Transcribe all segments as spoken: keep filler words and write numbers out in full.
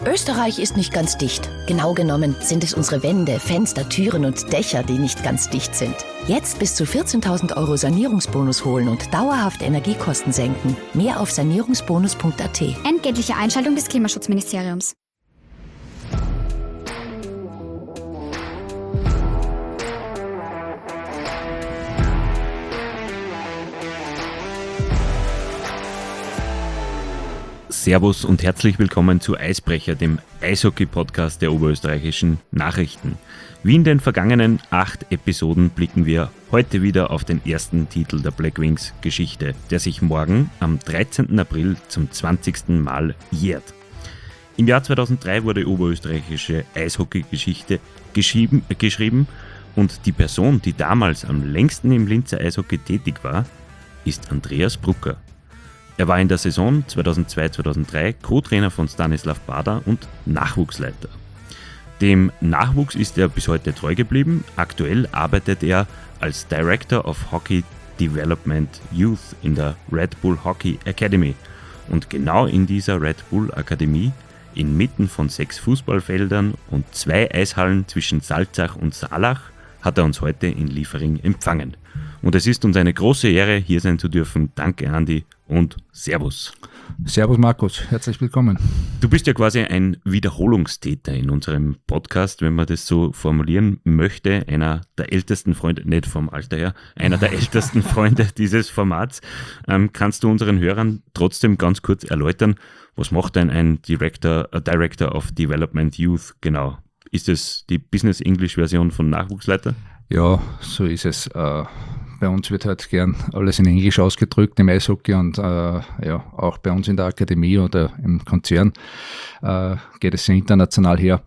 Österreich ist nicht ganz dicht. Genau genommen sind es unsere Wände, Fenster, Türen und Dächer, die nicht ganz dicht sind. Jetzt bis zu vierzehntausend Euro Sanierungsbonus holen und dauerhaft Energiekosten senken. Mehr auf sanierungsbonus punkt a t. Entgeltliche Einschaltung des Klimaschutzministeriums. Servus und herzlich willkommen zu Eisbrecher, dem Eishockey-Podcast der oberösterreichischen Nachrichten. Wie in den vergangenen acht Episoden blicken wir heute wieder auf den ersten Titel der Black Wings Geschichte, der sich morgen am dreizehnten April zum zwanzigsten Mal jährt. Im Jahr zweitausenddrei wurde oberösterreichische Eishockey-Geschichte geschrieben, äh, geschrieben und die Person, die damals am längsten im Linzer Eishockey tätig war, ist Andreas Brucker. Er war in der Saison zweitausendzwei zweitausenddrei Co-Trainer von Stanislav Bader und Nachwuchsleiter. Dem Nachwuchs ist er bis heute treu geblieben. Aktuell arbeitet er als Director of Hockey Development Youth in der Red Bull Hockey Academy. Und genau in dieser Red Bull Akademie, inmitten von sechs Fußballfeldern und zwei Eishallen zwischen Salzach und Saalach, hat er uns heute in Liefering empfangen. Und es ist uns eine große Ehre, hier sein zu dürfen. Danke, Andi, und Servus. Servus, Markus. Herzlich willkommen. Du bist ja quasi ein Wiederholungstäter in unserem Podcast, wenn man das so formulieren möchte. Einer der ältesten Freunde, nicht vom Alter her, einer der ältesten Freunde dieses Formats. Ähm, kannst du unseren Hörern trotzdem ganz kurz erläutern, was macht denn ein Director, a Director of Development Youth genau? Ist es die Business-English-Version von Nachwuchsleiter? Ja, so ist es. Äh, bei uns wird halt gern alles in Englisch ausgedrückt im Eishockey und äh, ja, auch bei uns in der Akademie oder im Konzern äh, geht es international her.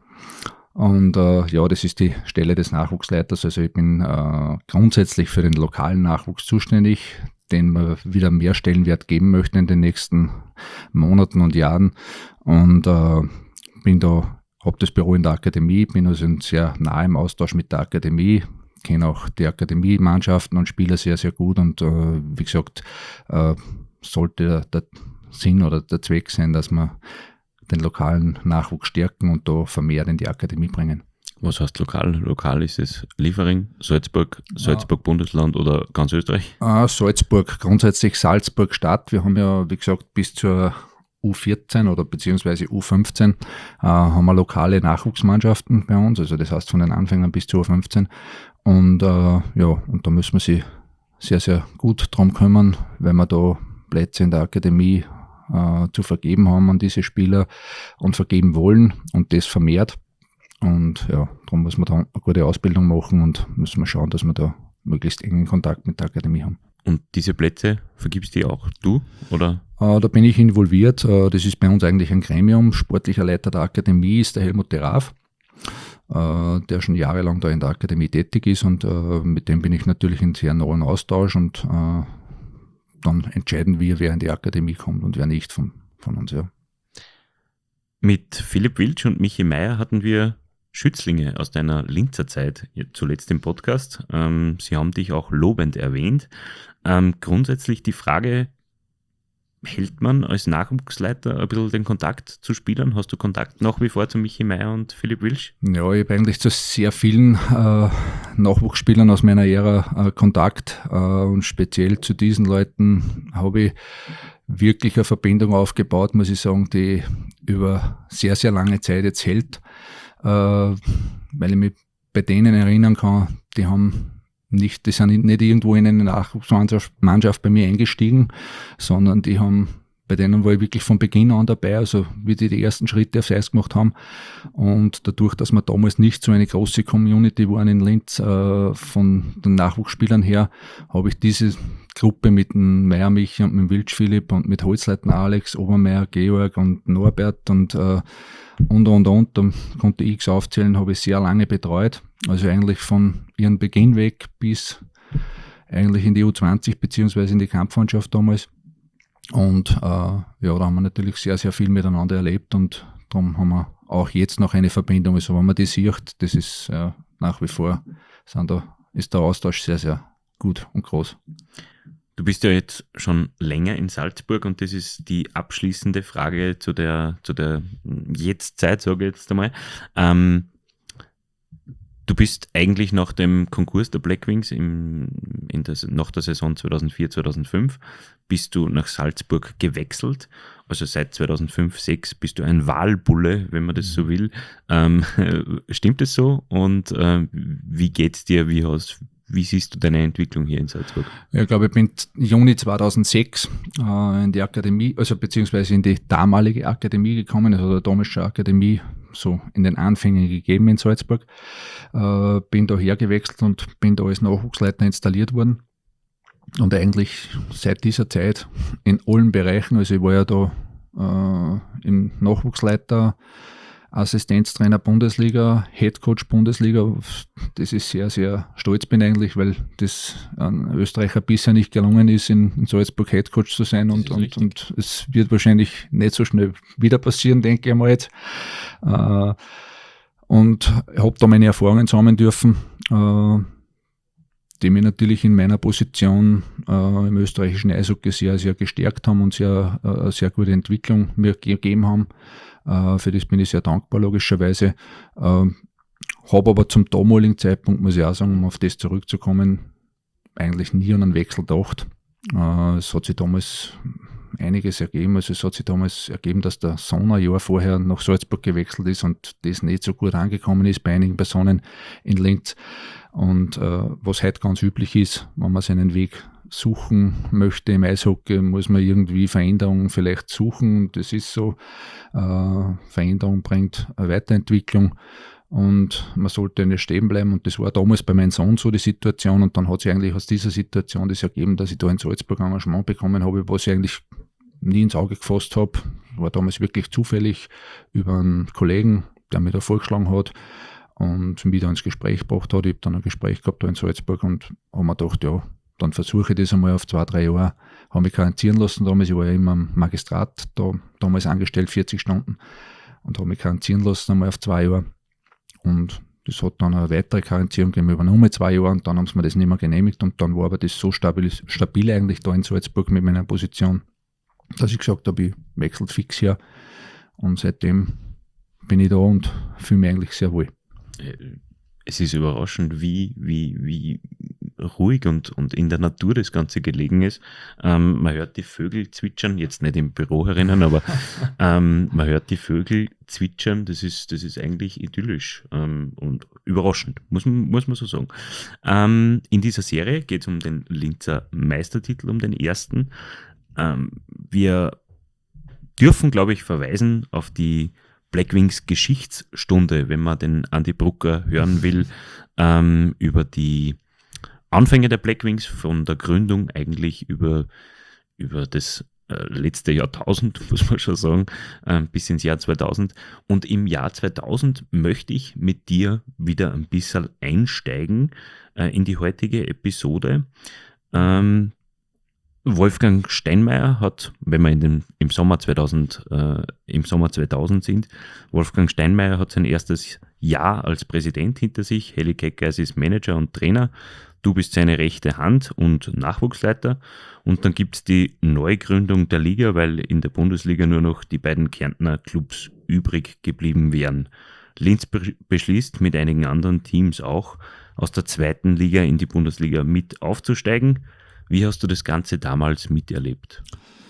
Und äh, ja, das ist die Stelle des Nachwuchsleiters. Also ich bin äh, grundsätzlich für den lokalen Nachwuchs zuständig, den wir wieder mehr Stellenwert geben möchten in den nächsten Monaten und Jahren. Und äh, bin da habe das Büro in der Akademie, bin also sehr nah im Austausch mit der Akademie, kenne auch die Akademiemannschaften und Spieler sehr, sehr gut und äh, wie gesagt, äh, sollte der, der Sinn oder der Zweck sein, dass wir den lokalen Nachwuchs stärken und da vermehrt in die Akademie bringen. Was heißt lokal? Lokal ist es Liefering, Salzburg, Salzburg ja. Bundesland oder ganz Österreich? Äh, Salzburg, grundsätzlich Salzburg Stadt. Wir haben ja, wie gesagt, bis zur U vierzehn oder beziehungsweise U fünfzehn äh, haben wir lokale Nachwuchsmannschaften bei uns, also das heißt von den Anfängern bis zur U fünfzehn und äh, ja, und da müssen wir sich sehr, sehr gut drum kümmern, weil wir da Plätze in der Akademie äh, zu vergeben haben an diese Spieler und vergeben wollen und das vermehrt und ja, darum müssen wir da eine gute Ausbildung machen und müssen wir schauen, dass wir da möglichst engen Kontakt mit der Akademie haben. Und diese Plätze vergibst die auch du, oder? Äh, da bin ich involviert. Äh, das ist bei uns eigentlich ein Gremium. Sportlicher Leiter der Akademie ist der Helmut Deraf, äh, der schon jahrelang da in der Akademie tätig ist und äh, mit dem bin ich natürlich in sehr nahen Austausch und äh, dann entscheiden wir, wer in die Akademie kommt und wer nicht von, von uns. Ja. Mit Philipp Wiltsch und Michi Meier hatten wir Schützlinge aus deiner Linzer Zeit, zuletzt im Podcast. Ähm, sie haben dich auch lobend erwähnt. Ähm, grundsätzlich die Frage, hält man als Nachwuchsleiter ein bisschen den Kontakt zu Spielern? Hast du Kontakt nach wie vor zu Michi Meier und Philipp Wiltsch? Ja, ich habe eigentlich zu sehr vielen äh, Nachwuchsspielern aus meiner Ära äh, Kontakt äh, und speziell zu diesen Leuten habe ich wirklich eine Verbindung aufgebaut, muss ich sagen, die über sehr, sehr lange Zeit jetzt hält. Uh, weil ich mich bei denen erinnern kann, die haben nicht, die sind nicht irgendwo in eine Nachwuchsmannschaft bei mir eingestiegen, sondern die haben, bei denen war ich wirklich von Beginn an dabei, also wie die die ersten Schritte aufs Eis gemacht haben und dadurch, dass wir damals nicht so eine große Community waren in Linz uh, von den Nachwuchsspielern her, habe ich diese Gruppe mit dem Meier Michi und mit dem Wiltsch Philipp und mit Holzleitner Alex, Obermeier, Georg und Norbert und uh, und, und, und, da konnte ich x aufzählen, habe ich sehr lange betreut, also eigentlich von ihrem Beginn weg bis eigentlich in die U zwanzig beziehungsweise in die Kampfmannschaft damals und äh, ja, da haben wir natürlich sehr, sehr viel miteinander erlebt und darum haben wir auch jetzt noch eine Verbindung, also wenn man die sieht, das ist äh, nach wie vor, sind da, ist der Austausch sehr, sehr gut und groß. Du bist ja jetzt schon länger in Salzburg und das ist die abschließende Frage zu der, zu der Jetztzeit, sage ich jetzt einmal. Ähm, du bist eigentlich nach dem Konkurs der Blackwings im, in der, nach der Saison zweitausendvier, zweitausendfünf bist du nach Salzburg gewechselt. Also seit zweitausendfünf, zweitausendsechs bist du ein Wahlbulle, wenn man das so will. Ähm, stimmt das so? Und äh, wie geht's dir? Wie hast Wie siehst du deine Entwicklung hier in Salzburg? Ja, ich glaube, ich bin Juni zweitausendsechs äh, in die Akademie, also beziehungsweise in die damalige Akademie gekommen, also der Domische Akademie, so in den Anfängen gegeben in Salzburg. Äh, bin da hergewechselt und bin da als Nachwuchsleiter installiert worden. Und eigentlich seit dieser Zeit in allen Bereichen, also ich war ja da äh, im Nachwuchsleiter, Assistenztrainer Bundesliga, Headcoach Bundesliga, das ist sehr, sehr stolz bin eigentlich, weil das an Österreicher bisher nicht gelungen ist, in, in Salzburg Headcoach zu sein und, und, und es wird wahrscheinlich nicht so schnell wieder passieren, denke ich mal jetzt. Äh, und habe da meine Erfahrungen sammeln dürfen, äh, die mich natürlich in meiner Position äh, im österreichischen Eishockey sehr, sehr gestärkt haben und sehr, äh, sehr gute Entwicklung mir gegeben haben. Uh, für das bin ich sehr dankbar, logischerweise. Uh, habe aber zum damaligen Zeitpunkt, muss ich auch sagen, um auf das zurückzukommen, eigentlich nie an einen Wechsel gedacht. Uh, es hat sich damals einiges ergeben. Also es hat sich damals ergeben, dass der Sohn ein Jahr vorher nach Salzburg gewechselt ist und das nicht so gut angekommen ist bei einigen Personen in Linz. Und uh, was heute ganz üblich ist, wenn man seinen Weg suchen möchte im Eishockey, muss man irgendwie Veränderungen vielleicht suchen. Das ist so. Äh, Veränderung bringt eine Weiterentwicklung und man sollte nicht stehen bleiben. Und das war damals bei meinem Sohn so die Situation. Und dann hat sich eigentlich aus dieser Situation das ergeben, dass ich da in Salzburg Engagement bekommen habe, was ich eigentlich nie ins Auge gefasst habe. War damals wirklich zufällig über einen Kollegen, der mir da vorgeschlagen hat und mich da ins Gespräch gebracht hat. Ich habe dann ein Gespräch gehabt da in Salzburg und habe mir gedacht, ja, dann versuche ich das einmal auf zwei, drei Jahre. Habe mich karenzieren lassen damals. Ich war ja immer im Magistrat, da damals angestellt, vierzig Stunden. Und habe mich karenzieren lassen einmal auf zwei Jahre. Und das hat dann eine weitere Karenzierung gegeben über nochmal zwei Jahre. Und dann haben sie mir das nicht mehr genehmigt. Und dann war aber das so stabil, stabil eigentlich da in Salzburg mit meiner Position, dass ich gesagt habe, ich wechsle fix her. Und seitdem bin ich da und fühle mich eigentlich sehr wohl. Es ist überraschend, wie, wie, wie ruhig und, und in der Natur das Ganze gelegen ist. Ähm, man hört die Vögel zwitschern, jetzt nicht im Büro herinnen, aber ähm, man hört die Vögel zwitschern, das ist, das ist eigentlich idyllisch ähm, und überraschend, muss man, muss man so sagen. Ähm, in dieser Serie geht es um den Linzer Meistertitel, um den ersten. Ähm, wir dürfen, glaube ich, verweisen auf die Blackwings Geschichtsstunde, wenn man den Andi Brucker hören will, ähm, über die Anfänge der Blackwings, von der Gründung eigentlich über, über das äh, letzte Jahrtausend, muss man schon sagen, äh, bis ins Jahr zweitausend. Und im Jahr zweitausend möchte ich mit dir wieder ein bisschen einsteigen äh, in die heutige Episode. Ähm, Wolfgang Steinmeier hat, wenn wir in den, im, Sommer zweitausend, äh, im Sommer zweitausend sind, Wolfgang Steinmeier hat sein erstes Jahr als Präsident hinter sich. Heli Keckeis ist Manager und Trainer. Du bist seine rechte Hand und Nachwuchsleiter. Und dann gibt es die Neugründung der Liga, weil in der Bundesliga nur noch die beiden Kärntner Clubs übrig geblieben wären. Linz be- beschließt mit einigen anderen Teams auch, aus der zweiten Liga in die Bundesliga mit aufzusteigen. Wie hast du das Ganze damals miterlebt?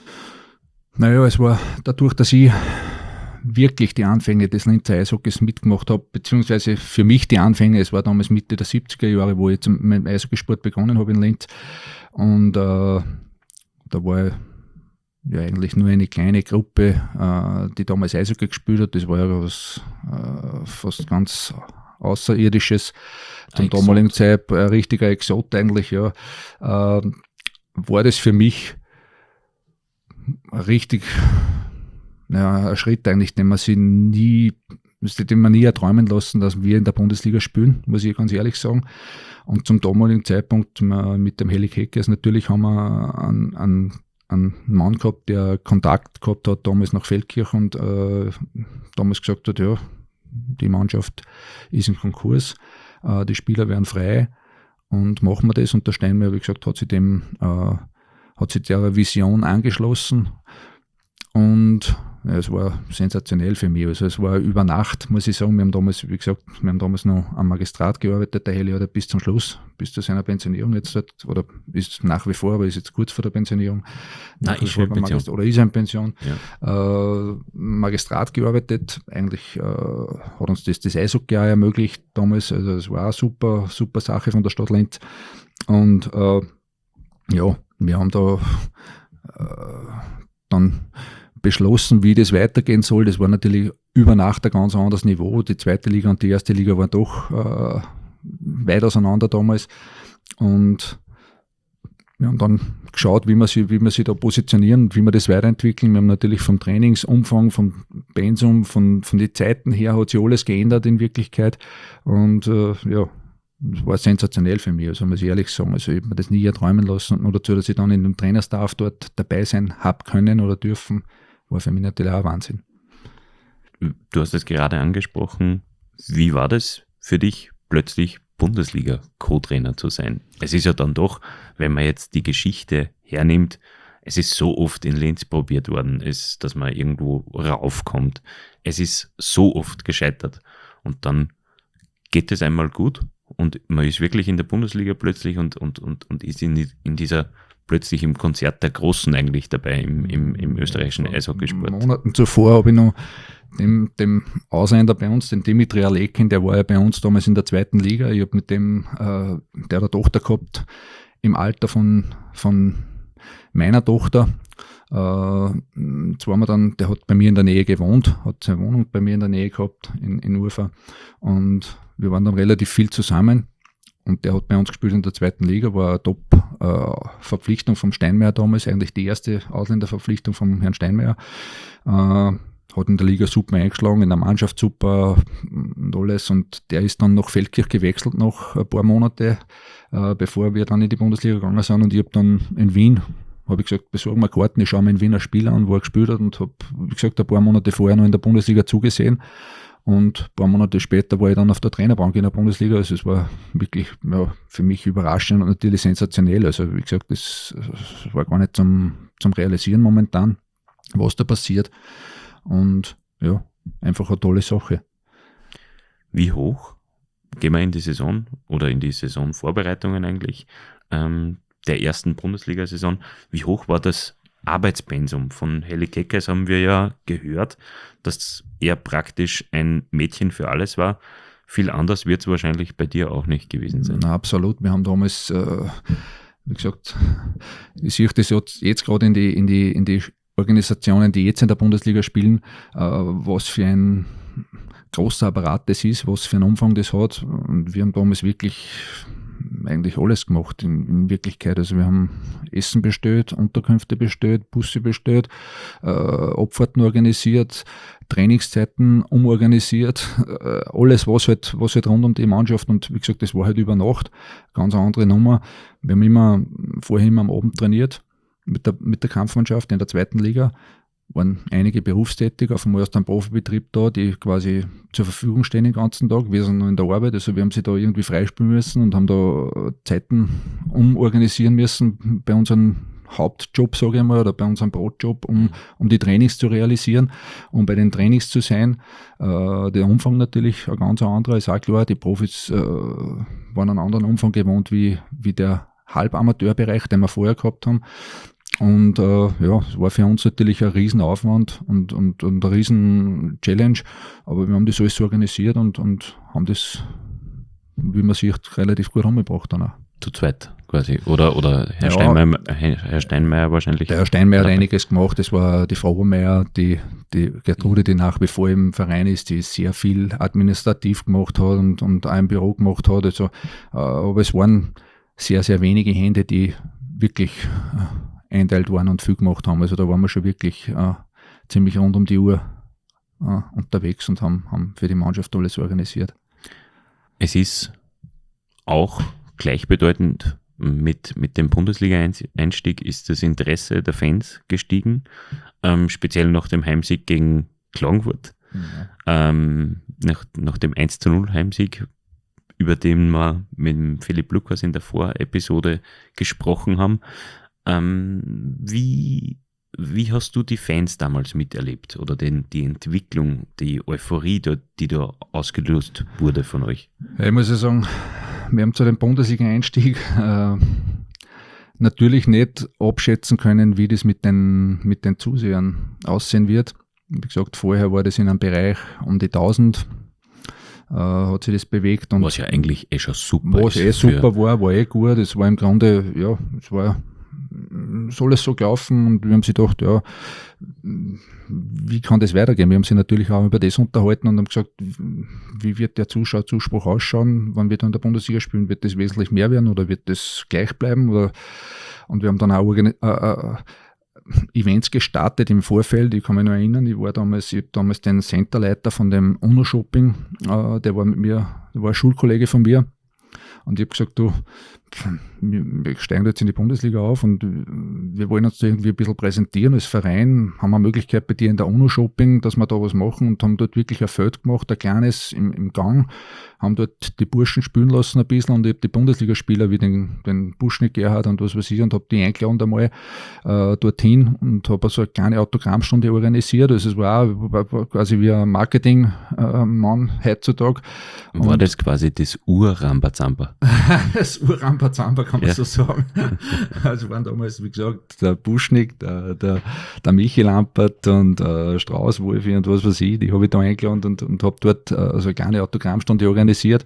Naja, es war dadurch, dass ich wirklich die Anfänge des Linzer Eishockeys mitgemacht habe, beziehungsweise für mich die Anfänge, es war damals Mitte der siebziger Jahre, wo ich zum, mit dem Eishockeysport begonnen habe in Linz. Und äh, da war ja eigentlich nur eine kleine Gruppe, äh, die damals Eishockey gespielt hat. Das war ja was äh, fast ganz Außerirdisches. Zum damaligen Zeit ein richtiger Exot eigentlich, ja. Äh, war das für mich richtig, ja, ein Schritt eigentlich, den man sich nie, den man nie erträumen lassen, dass wir in der Bundesliga spielen, muss ich ganz ehrlich sagen. Und zum damaligen Zeitpunkt mit dem Heli Keckeis natürlich haben wir einen, einen, einen Mann gehabt, der Kontakt gehabt hat damals nach Feldkirch und äh, damals gesagt hat, ja, die Mannschaft ist in Konkurs, äh, die Spieler werden frei und machen wir das. Und der Steinmeier, wie gesagt, hat sich dem äh, hat sich der Vision angeschlossen und ja, es war sensationell für mich. Also es war über Nacht, muss ich sagen. Wir haben damals, wie gesagt, wir haben damals noch am Magistrat gearbeitet. Der Heli hat bis zum Schluss, bis zu seiner Pensionierung jetzt, halt, oder ist nach wie vor, aber ist jetzt kurz vor der Pensionierung. Nein, ist schon in Pension. Magistrat, oder ist er in Pension. Ja. Äh, Magistrat gearbeitet. Eigentlich äh, hat uns das das Eishockey auch ermöglicht damals. Also es war eine super, super Sache von der Stadt Linz. Und äh, ja, wir haben da äh, dann beschlossen, wie das weitergehen soll. Das war natürlich über Nacht ein ganz anderes Niveau. Die zweite Liga und die erste Liga waren doch äh, weit auseinander damals. Und wir haben dann geschaut, wie wir sie, wie wir sie da positionieren und wie wir das weiterentwickeln. Wir haben natürlich vom Trainingsumfang, vom Pensum, von, von den Zeiten her hat sich alles geändert in Wirklichkeit. Und äh, ja, das war sensationell für mich, also muss ich ehrlich sagen. Also ich habe mir das nie erträumen lassen. Und nur dazu, dass ich dann in dem Trainerstaff dort dabei sein habe können oder dürfen, war für mich natürlich auch ein Wahnsinn. Du hast es gerade angesprochen. Wie war das für dich, plötzlich Bundesliga-Co-Trainer zu sein? Es ist ja dann doch, wenn man jetzt die Geschichte hernimmt, es ist so oft in Linz probiert worden, es, dass man irgendwo raufkommt. Es ist so oft gescheitert. Und dann geht es einmal gut und man ist wirklich in der Bundesliga plötzlich und, und, und, und ist in, in dieser plötzlich im Konzert der Großen eigentlich dabei im, im, im österreichischen Eishockeysport. Monaten zuvor habe ich noch dem, dem Ausländer bei uns, den Dimitri Alekin, der war ja bei uns damals in der zweiten Liga. Ich habe mit dem, äh, der hat eine Tochter gehabt, im Alter von, von meiner Tochter. Äh, jetzt waren wir dann, der hat bei mir in der Nähe gewohnt, hat seine Wohnung bei mir in der Nähe gehabt, in, in Urfa. Und wir waren dann relativ viel zusammen. Und der hat bei uns gespielt in der zweiten Liga, war eine Top-Verpflichtung äh, vom Steinmeier damals, eigentlich die erste Ausländerverpflichtung vom Herrn Steinmeier. Äh, hat in der Liga super eingeschlagen, in der Mannschaft super und alles. Und der ist dann nach Feldkirch gewechselt nach ein paar Monate, äh, bevor wir dann in die Bundesliga gegangen sind. Und ich habe dann in Wien, habe ich gesagt, besorgen wir Karten, ich schaue mir in Wien ein Spiel an, wo er gespielt hat und habe, wie gesagt, ein paar Monate vorher noch in der Bundesliga zugesehen. Und ein paar Monate später war ich dann auf der Trainerbank in der Bundesliga. Also es war wirklich ja, für mich überraschend und natürlich sensationell. Also wie gesagt, das, das war gar nicht zum, zum Realisieren momentan, was da passiert. Und ja, einfach eine tolle Sache. Wie hoch gehen wir in die Saison oder in die Saisonvorbereitungen eigentlich ähm, der ersten Bundesliga-Saison? Wie hoch war das Arbeitspensum? Von Heli Kekkes haben wir ja gehört, dass er praktisch ein Mädchen für alles war. Viel anders wird es wahrscheinlich bei dir auch nicht gewesen sein. Na, absolut. Wir haben damals, äh, wie gesagt, ich sehe das jetzt, jetzt gerade in die, in, die, in die Organisationen, die jetzt in der Bundesliga spielen, äh, was für ein großer Apparat das ist, was für einen Umfang das hat. Und wir haben damals wirklich eigentlich alles gemacht in, in Wirklichkeit. Also wir haben Essen bestellt, Unterkünfte bestellt, Busse bestellt, äh, Abfahrten organisiert, Trainingszeiten umorganisiert, äh, alles was halt, was halt rund um die Mannschaft, und wie gesagt, das war halt über Nacht, ganz eine andere Nummer. Wir haben immer vorher immer am Abend trainiert mit der, mit der Kampfmannschaft in der zweiten Liga. Waren einige berufstätig, auf einmal aus dem Profibetrieb da, die quasi zur Verfügung stehen den ganzen Tag. Wir sind noch in der Arbeit, also wir haben sie da irgendwie freispielen müssen und haben da Zeiten umorganisieren müssen bei unserem Hauptjob, sage ich mal, oder bei unserem Brotjob, um, um die Trainings zu realisieren, um bei den Trainings zu sein. Äh, der Umfang natürlich ein ganz anderer, ist auch klar. Die Profis äh, waren einen anderen Umfang gewohnt wie, wie der Halbamateurbereich, den wir vorher gehabt haben. Und äh, ja, es war für uns natürlich ein Riesenaufwand und, und, und eine Riesen-Challenge, aber wir haben das alles so organisiert und, und haben das, wie man sieht, relativ gut rumgebracht dann auch. Zu zweit quasi, oder, oder Herr, Ja, Steinmeier, Herr Steinmeier wahrscheinlich? Der Herr Steinmeier hat einiges gemacht, das war die Frau Meier, die, die Gertrude, die nach wie vor im Verein ist, die sehr viel administrativ gemacht hat und, und auch im Büro gemacht hat, also, äh, aber es waren sehr, sehr wenige Hände, die wirklich äh, einteilt waren und viel gemacht haben. Also da waren wir schon wirklich äh, ziemlich rund um die Uhr äh, unterwegs und haben, haben für die Mannschaft alles organisiert. Es ist auch gleichbedeutend mit, mit dem Bundesliga-Einstieg ist das Interesse der Fans gestiegen, ähm, speziell nach dem Heimsieg gegen Klagenfurt. Ja. Ähm, nach, nach dem eins zu null Heimsieg, über den wir mit Philipp Lukas in der Vorepisode gesprochen haben. Ähm, wie, wie hast du die Fans damals miterlebt oder den, die Entwicklung, die Euphorie, die, die da ausgelöst wurde von euch? Ja, ich muss ja sagen, wir haben zu dem Bundesliga-Einstieg äh, natürlich nicht abschätzen können, wie das mit den, mit den Zusehern aussehen wird. Wie gesagt, vorher war das in einem Bereich um die tausend, äh, hat sich das bewegt. Und was ja eigentlich eh schon super was ist. Was eh super war, war eh gut. Es war im Grunde, ja, es war, ist alles so gelaufen und wir haben sich gedacht, ja, wie kann das weitergehen? Wir haben sich natürlich auch über das unterhalten und haben gesagt, wie wird der Zuschauerzuspruch ausschauen, wenn wir dann in der Bundesliga spielen? Wird das wesentlich mehr werden oder wird das gleich bleiben? Oder, und wir haben dann auch organi- äh, äh, Events gestartet im Vorfeld. Ich kann mich noch erinnern, ich war damals, ich habe damals den Centerleiter von dem UNO-Shopping, äh, der war mit mir, der war ein Schulkollege von mir. Und ich habe gesagt, du, wir steigen jetzt in die Bundesliga auf und wir wollen uns irgendwie ein bisschen präsentieren als Verein, haben wir eine Möglichkeit bei dir in der UNO-Shopping, dass wir da was machen und haben dort wirklich ein Feld gemacht, ein kleines im, im Gang, haben dort die Burschen spielen lassen ein bisschen und ich habe die Bundesligaspieler wie den, den Buschnick Gerhard und was weiß ich und habe die eingeladen einmal äh, dorthin und habe so eine kleine Autogrammstunde organisiert. Also es war auch war, war quasi wie ein Marketing-Mann äh, heutzutage. War und das quasi das Ur-Rambazamba? Das Ur-Rambazamba kann man ja so sagen. Also waren damals, wie gesagt, der Buschnick, der, der, der Michi Lampert und äh, Strauß, Wolfi und was weiß ich, die habe ich da eingeladen und, und habe dort äh, also eine kleine Autogrammstunde organisiert.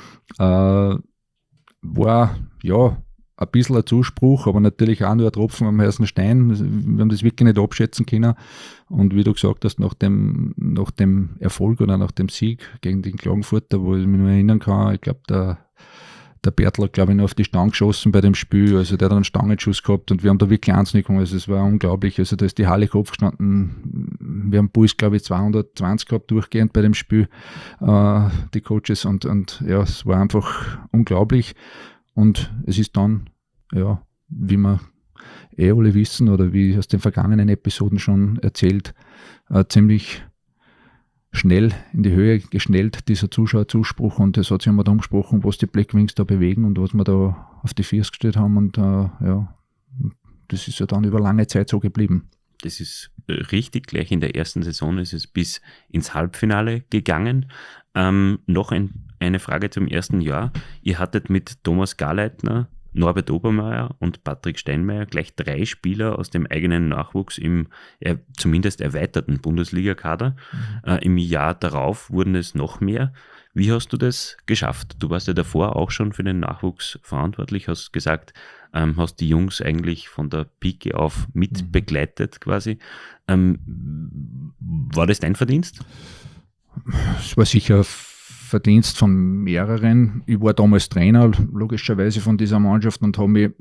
Äh, war, ja, ein bisschen ein Zuspruch, aber natürlich auch nur ein Tropfen am heißen Stein. Wir haben das wirklich nicht abschätzen können. Und wie du gesagt hast, nach dem, nach dem Erfolg oder nach dem Sieg gegen den Klagenfurter, wo ich mich noch erinnern kann, ich glaube, der, der Bertl hat, glaube ich, noch auf die Stange geschossen bei dem Spiel. Also der hat einen Stangenschuss gehabt und wir haben da wirklich eins nicht gemacht. Also es war unglaublich. Also da ist die Halle Kopf gestanden. Wir haben Puls, glaube ich, zweihundertzwanzig gehabt durchgehend bei dem Spiel, äh, die Coaches. Und, und ja, es war einfach unglaublich. Und es ist dann, ja, wie wir eh alle wissen oder wie aus den vergangenen Episoden schon erzählt, äh, ziemlich schnell in die Höhe geschnellt, dieser Zuschauerzuspruch. Und es hat sich immer darum gesprochen, was die Black Wings da bewegen und was wir da auf die Füße gestellt haben. Und äh, ja, das ist ja dann über lange Zeit so geblieben. Das ist richtig, gleich in der ersten Saison ist es bis ins Halbfinale gegangen. Ähm, noch ein, eine Frage zum ersten Jahr. Ihr hattet mit Thomas Garleitner, Norbert Obermeier und Patrick Steinmeier gleich drei Spieler aus dem eigenen Nachwuchs im äh, zumindest erweiterten Bundesliga-Kader. Mhm. Äh, Im Jahr darauf wurden es noch mehr. Wie hast du das geschafft? Du warst ja davor auch schon für den Nachwuchs verantwortlich, hast gesagt, ähm, hast die Jungs eigentlich von der Pike auf mit mhm. begleitet quasi. Ähm, war das dein Verdienst? Es war sicher Verdienst von mehreren. Ich war damals Trainer, logischerweise, von dieser Mannschaft und habe mich,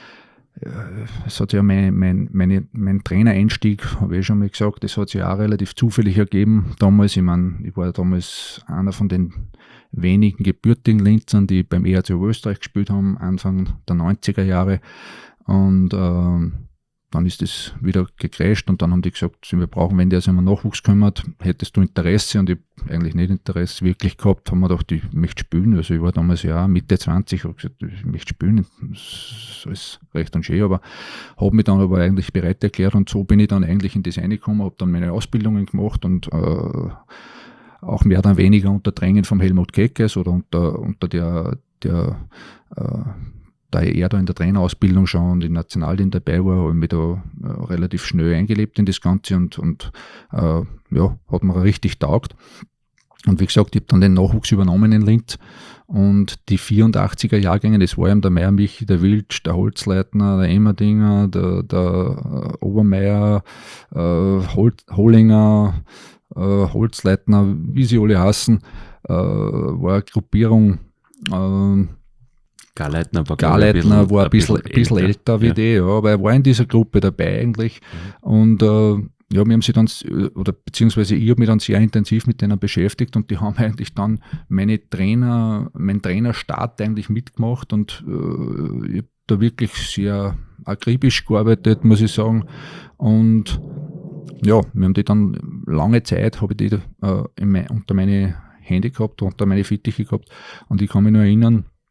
es hat ja mein, mein, meine, mein Trainereinstieg, habe ich schon mal gesagt, das hat sich auch relativ zufällig ergeben. Damals, ich meine, ich war damals einer von den wenigen gebürtigen Linzern, die beim E H C Österreich gespielt haben, Anfang der neunziger Jahre. Und äh, dann ist das wieder gecrasht und dann haben die gesagt, wir brauchen, wenn der sich um den Nachwuchs kümmert, hättest du Interesse? Und ich habe eigentlich nicht Interesse wirklich gehabt, haben wir gedacht, ich möchte spielen. Also ich war damals ja Mitte zwanzig, habe gesagt, ich möchte spielen, das ist recht und schön, aber habe mich dann aber eigentlich bereit erklärt und so bin ich dann eigentlich in das reingekommen, habe dann meine Ausbildungen gemacht und äh, auch mehr oder weniger unter Drängen vom Helmut Keckes oder unter, unter der, der äh, da er da in der Trainerausbildung schon und im Nationalteam dabei war, habe ich mich da äh, relativ schnell eingelebt in das Ganze und, und äh, ja, hat mir richtig taugt. Und wie gesagt, ich habe dann den Nachwuchs übernommen in Linz und die vierundachtziger Jahrgänge, das war eben der Meier Michi, der Wiltsch, der Holzleitner, der Emmerdinger, der, der äh, Obermeier, äh, Hol, Hollinger, äh, Holzleitner, wie sie alle heißen, äh, war eine Gruppierung, äh, Garleitner war, Garleitner ein, war ein bisschen, bisschen, bisschen älter, älter wie ja. die, ja, aber er war in dieser Gruppe dabei eigentlich. Mhm. Und äh, ja, wir haben sie dann, oder beziehungsweise ich habe mich dann sehr intensiv mit denen beschäftigt und die haben eigentlich dann meine Trainer, meinen Trainerstart eigentlich mitgemacht und äh, ich habe da wirklich sehr akribisch gearbeitet, muss ich sagen. Und ja, wir haben die dann lange Zeit, habe ich die äh, in mein, unter meine Hände gehabt, unter meine Fittiche gehabt und ich kann mich nur erinnern,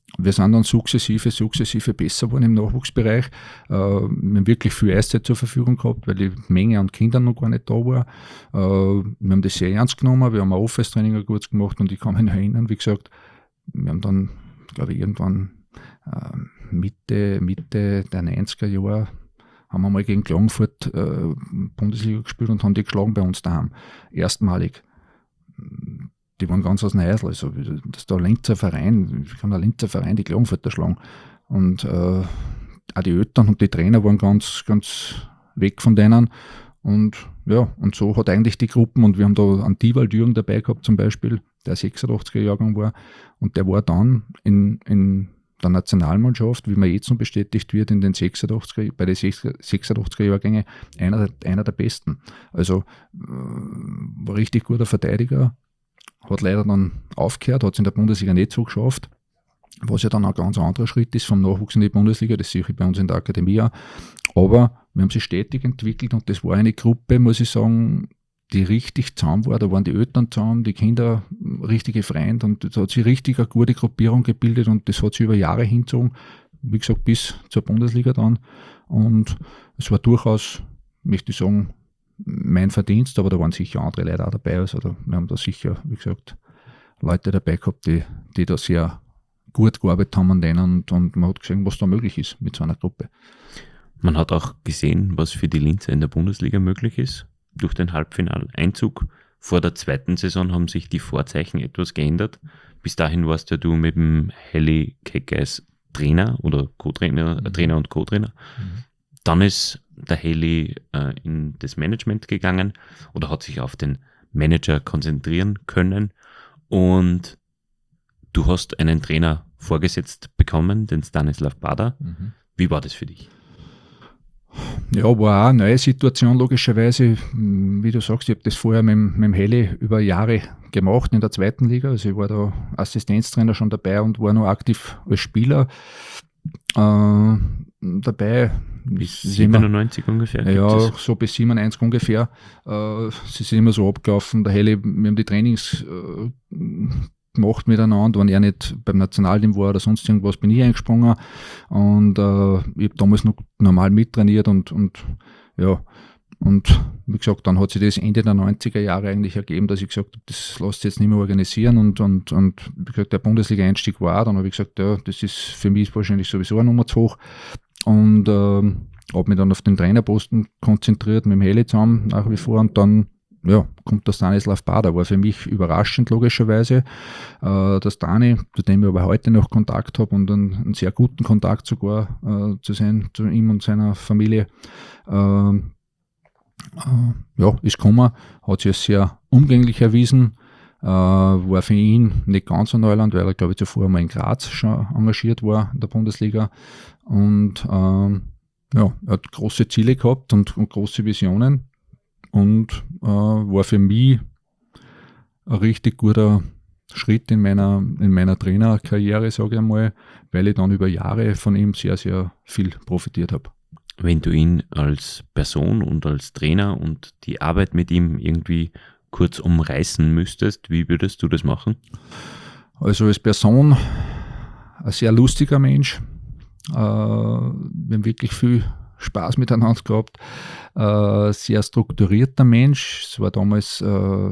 wir sind dann sukzessive, sukzessive besser geworden im Nachwuchsbereich. Äh, wir haben wirklich viel Eiszeit zur Verfügung gehabt, weil die Menge an Kindern noch gar nicht da war. Äh, wir haben das sehr ernst genommen, wir haben ein Office-Training kurz gemacht und ich kann mich noch erinnern, wie gesagt, wir haben dann, glaube ich, irgendwann äh, Mitte, Mitte der neunziger Jahre haben wir mal gegen Klagenfurt äh, Bundesliga gespielt und haben die geschlagen bei uns daheim. Erstmalig. Die waren ganz aus dem Eisl. Also, das ist der Linzer Verein, wie kann der Linzer Verein die Klagenfurter schlagen? Und äh, auch die Eltern und die Trainer waren ganz, ganz weg von denen. Und ja, und so hat eigentlich die Gruppen, und wir haben da einen Diewald Jürgen dabei gehabt zum Beispiel, der sechsundachtziger Jahrgang war, und der war dann in, in der Nationalmannschaft, wie man jetzt noch bestätigt wird, in den sechsundachtziger, bei den sechsundachtziger Jahrgängen einer, einer der Besten. Also äh, war richtig guter Verteidiger, hat leider dann aufgehört, hat es in der Bundesliga nicht so geschafft, was ja dann ein ganz anderer Schritt ist vom Nachwuchs in die Bundesliga, das sehe ich bei uns in der Akademie auch. Aber wir haben sich stetig entwickelt und das war eine Gruppe, muss ich sagen, die richtig zusammen war. Da waren die Eltern zusammen, die Kinder richtige Freunde, und da hat sich richtig eine gute Gruppierung gebildet und das hat sich über Jahre hingezogen, wie gesagt, bis zur Bundesliga dann. Und es war durchaus, möchte ich sagen, mein Verdienst, aber da waren sicher andere Leute auch dabei. Also da, wir haben da sicher, wie gesagt, Leute dabei gehabt, die, die da sehr gut gearbeitet haben an denen, und, und man hat gesehen, was da möglich ist mit so einer Gruppe. Man hat auch gesehen, was für die Linzer in der Bundesliga möglich ist. Durch den Halbfinaleinzug vor der zweiten Saison haben sich die Vorzeichen etwas geändert. Bis dahin warst ja du mit dem Heli Kekgeis Trainer oder Co-Trainer, mhm. Trainer und Co-Trainer. Mhm. Dann ist der Heli äh, in das Management gegangen oder hat sich auf den Manager konzentrieren können, und du hast einen Trainer vorgesetzt bekommen, den Stanislav Bader. Mhm. Wie war das für dich? Ja, war auch eine neue Situation logischerweise. Wie du sagst, ich habe das vorher mit, mit dem Heli über Jahre gemacht in der zweiten Liga. Also ich war da Assistenztrainer schon dabei und war noch aktiv als Spieler äh, dabei. Bis siebenundneunzig immer, ungefähr? Ja, so bis siebenundneunzig ungefähr. Äh, sie sind immer so abgelaufen. Der Heli, wir haben die Trainings äh, gemacht miteinander, wenn er nicht beim Nationalteam war oder sonst irgendwas, bin ich eingesprungen, und äh, ich habe damals noch normal mittrainiert und, und ja, und wie gesagt, dann hat sich das Ende der neunziger Jahre eigentlich ergeben, dass ich gesagt habe, das lässt sich jetzt nicht mehr organisieren, und, und, und wie gesagt, der Bundesliga-Einstieg war auch, dann habe ich gesagt, ja, das ist für mich wahrscheinlich sowieso eine Nummer zu hoch, und äh, habe mich dann auf den Trainerposten konzentriert, mit dem Heli zusammen nach wie vor, und dann ja, kommt der Stanislav Bader, war für mich überraschend logischerweise. Äh, der Stani, zu dem ich aber heute noch Kontakt habe und einen, einen sehr guten Kontakt sogar äh, zu sein, zu ihm und seiner Familie, äh, äh, ja, ist gekommen, hat sich als sehr umgänglich erwiesen, äh, war für ihn nicht ganz ein Neuland, weil er, glaube ich, zuvor mal in Graz schon engagiert war in der Bundesliga, und äh, ja, er hat große Ziele gehabt und, und große Visionen. Und äh, war für mich ein richtig guter Schritt in meiner, in meiner Trainerkarriere, sage ich einmal, weil ich dann über Jahre von ihm sehr, sehr viel profitiert habe. Wenn du ihn als Person und als Trainer und die Arbeit mit ihm irgendwie kurz umreißen müsstest, wie würdest du das machen? Also als Person ein sehr lustiger Mensch. Äh, wir haben wirklich viel Spaß miteinander gehabt, äh, sehr strukturierter Mensch. Es war damals äh,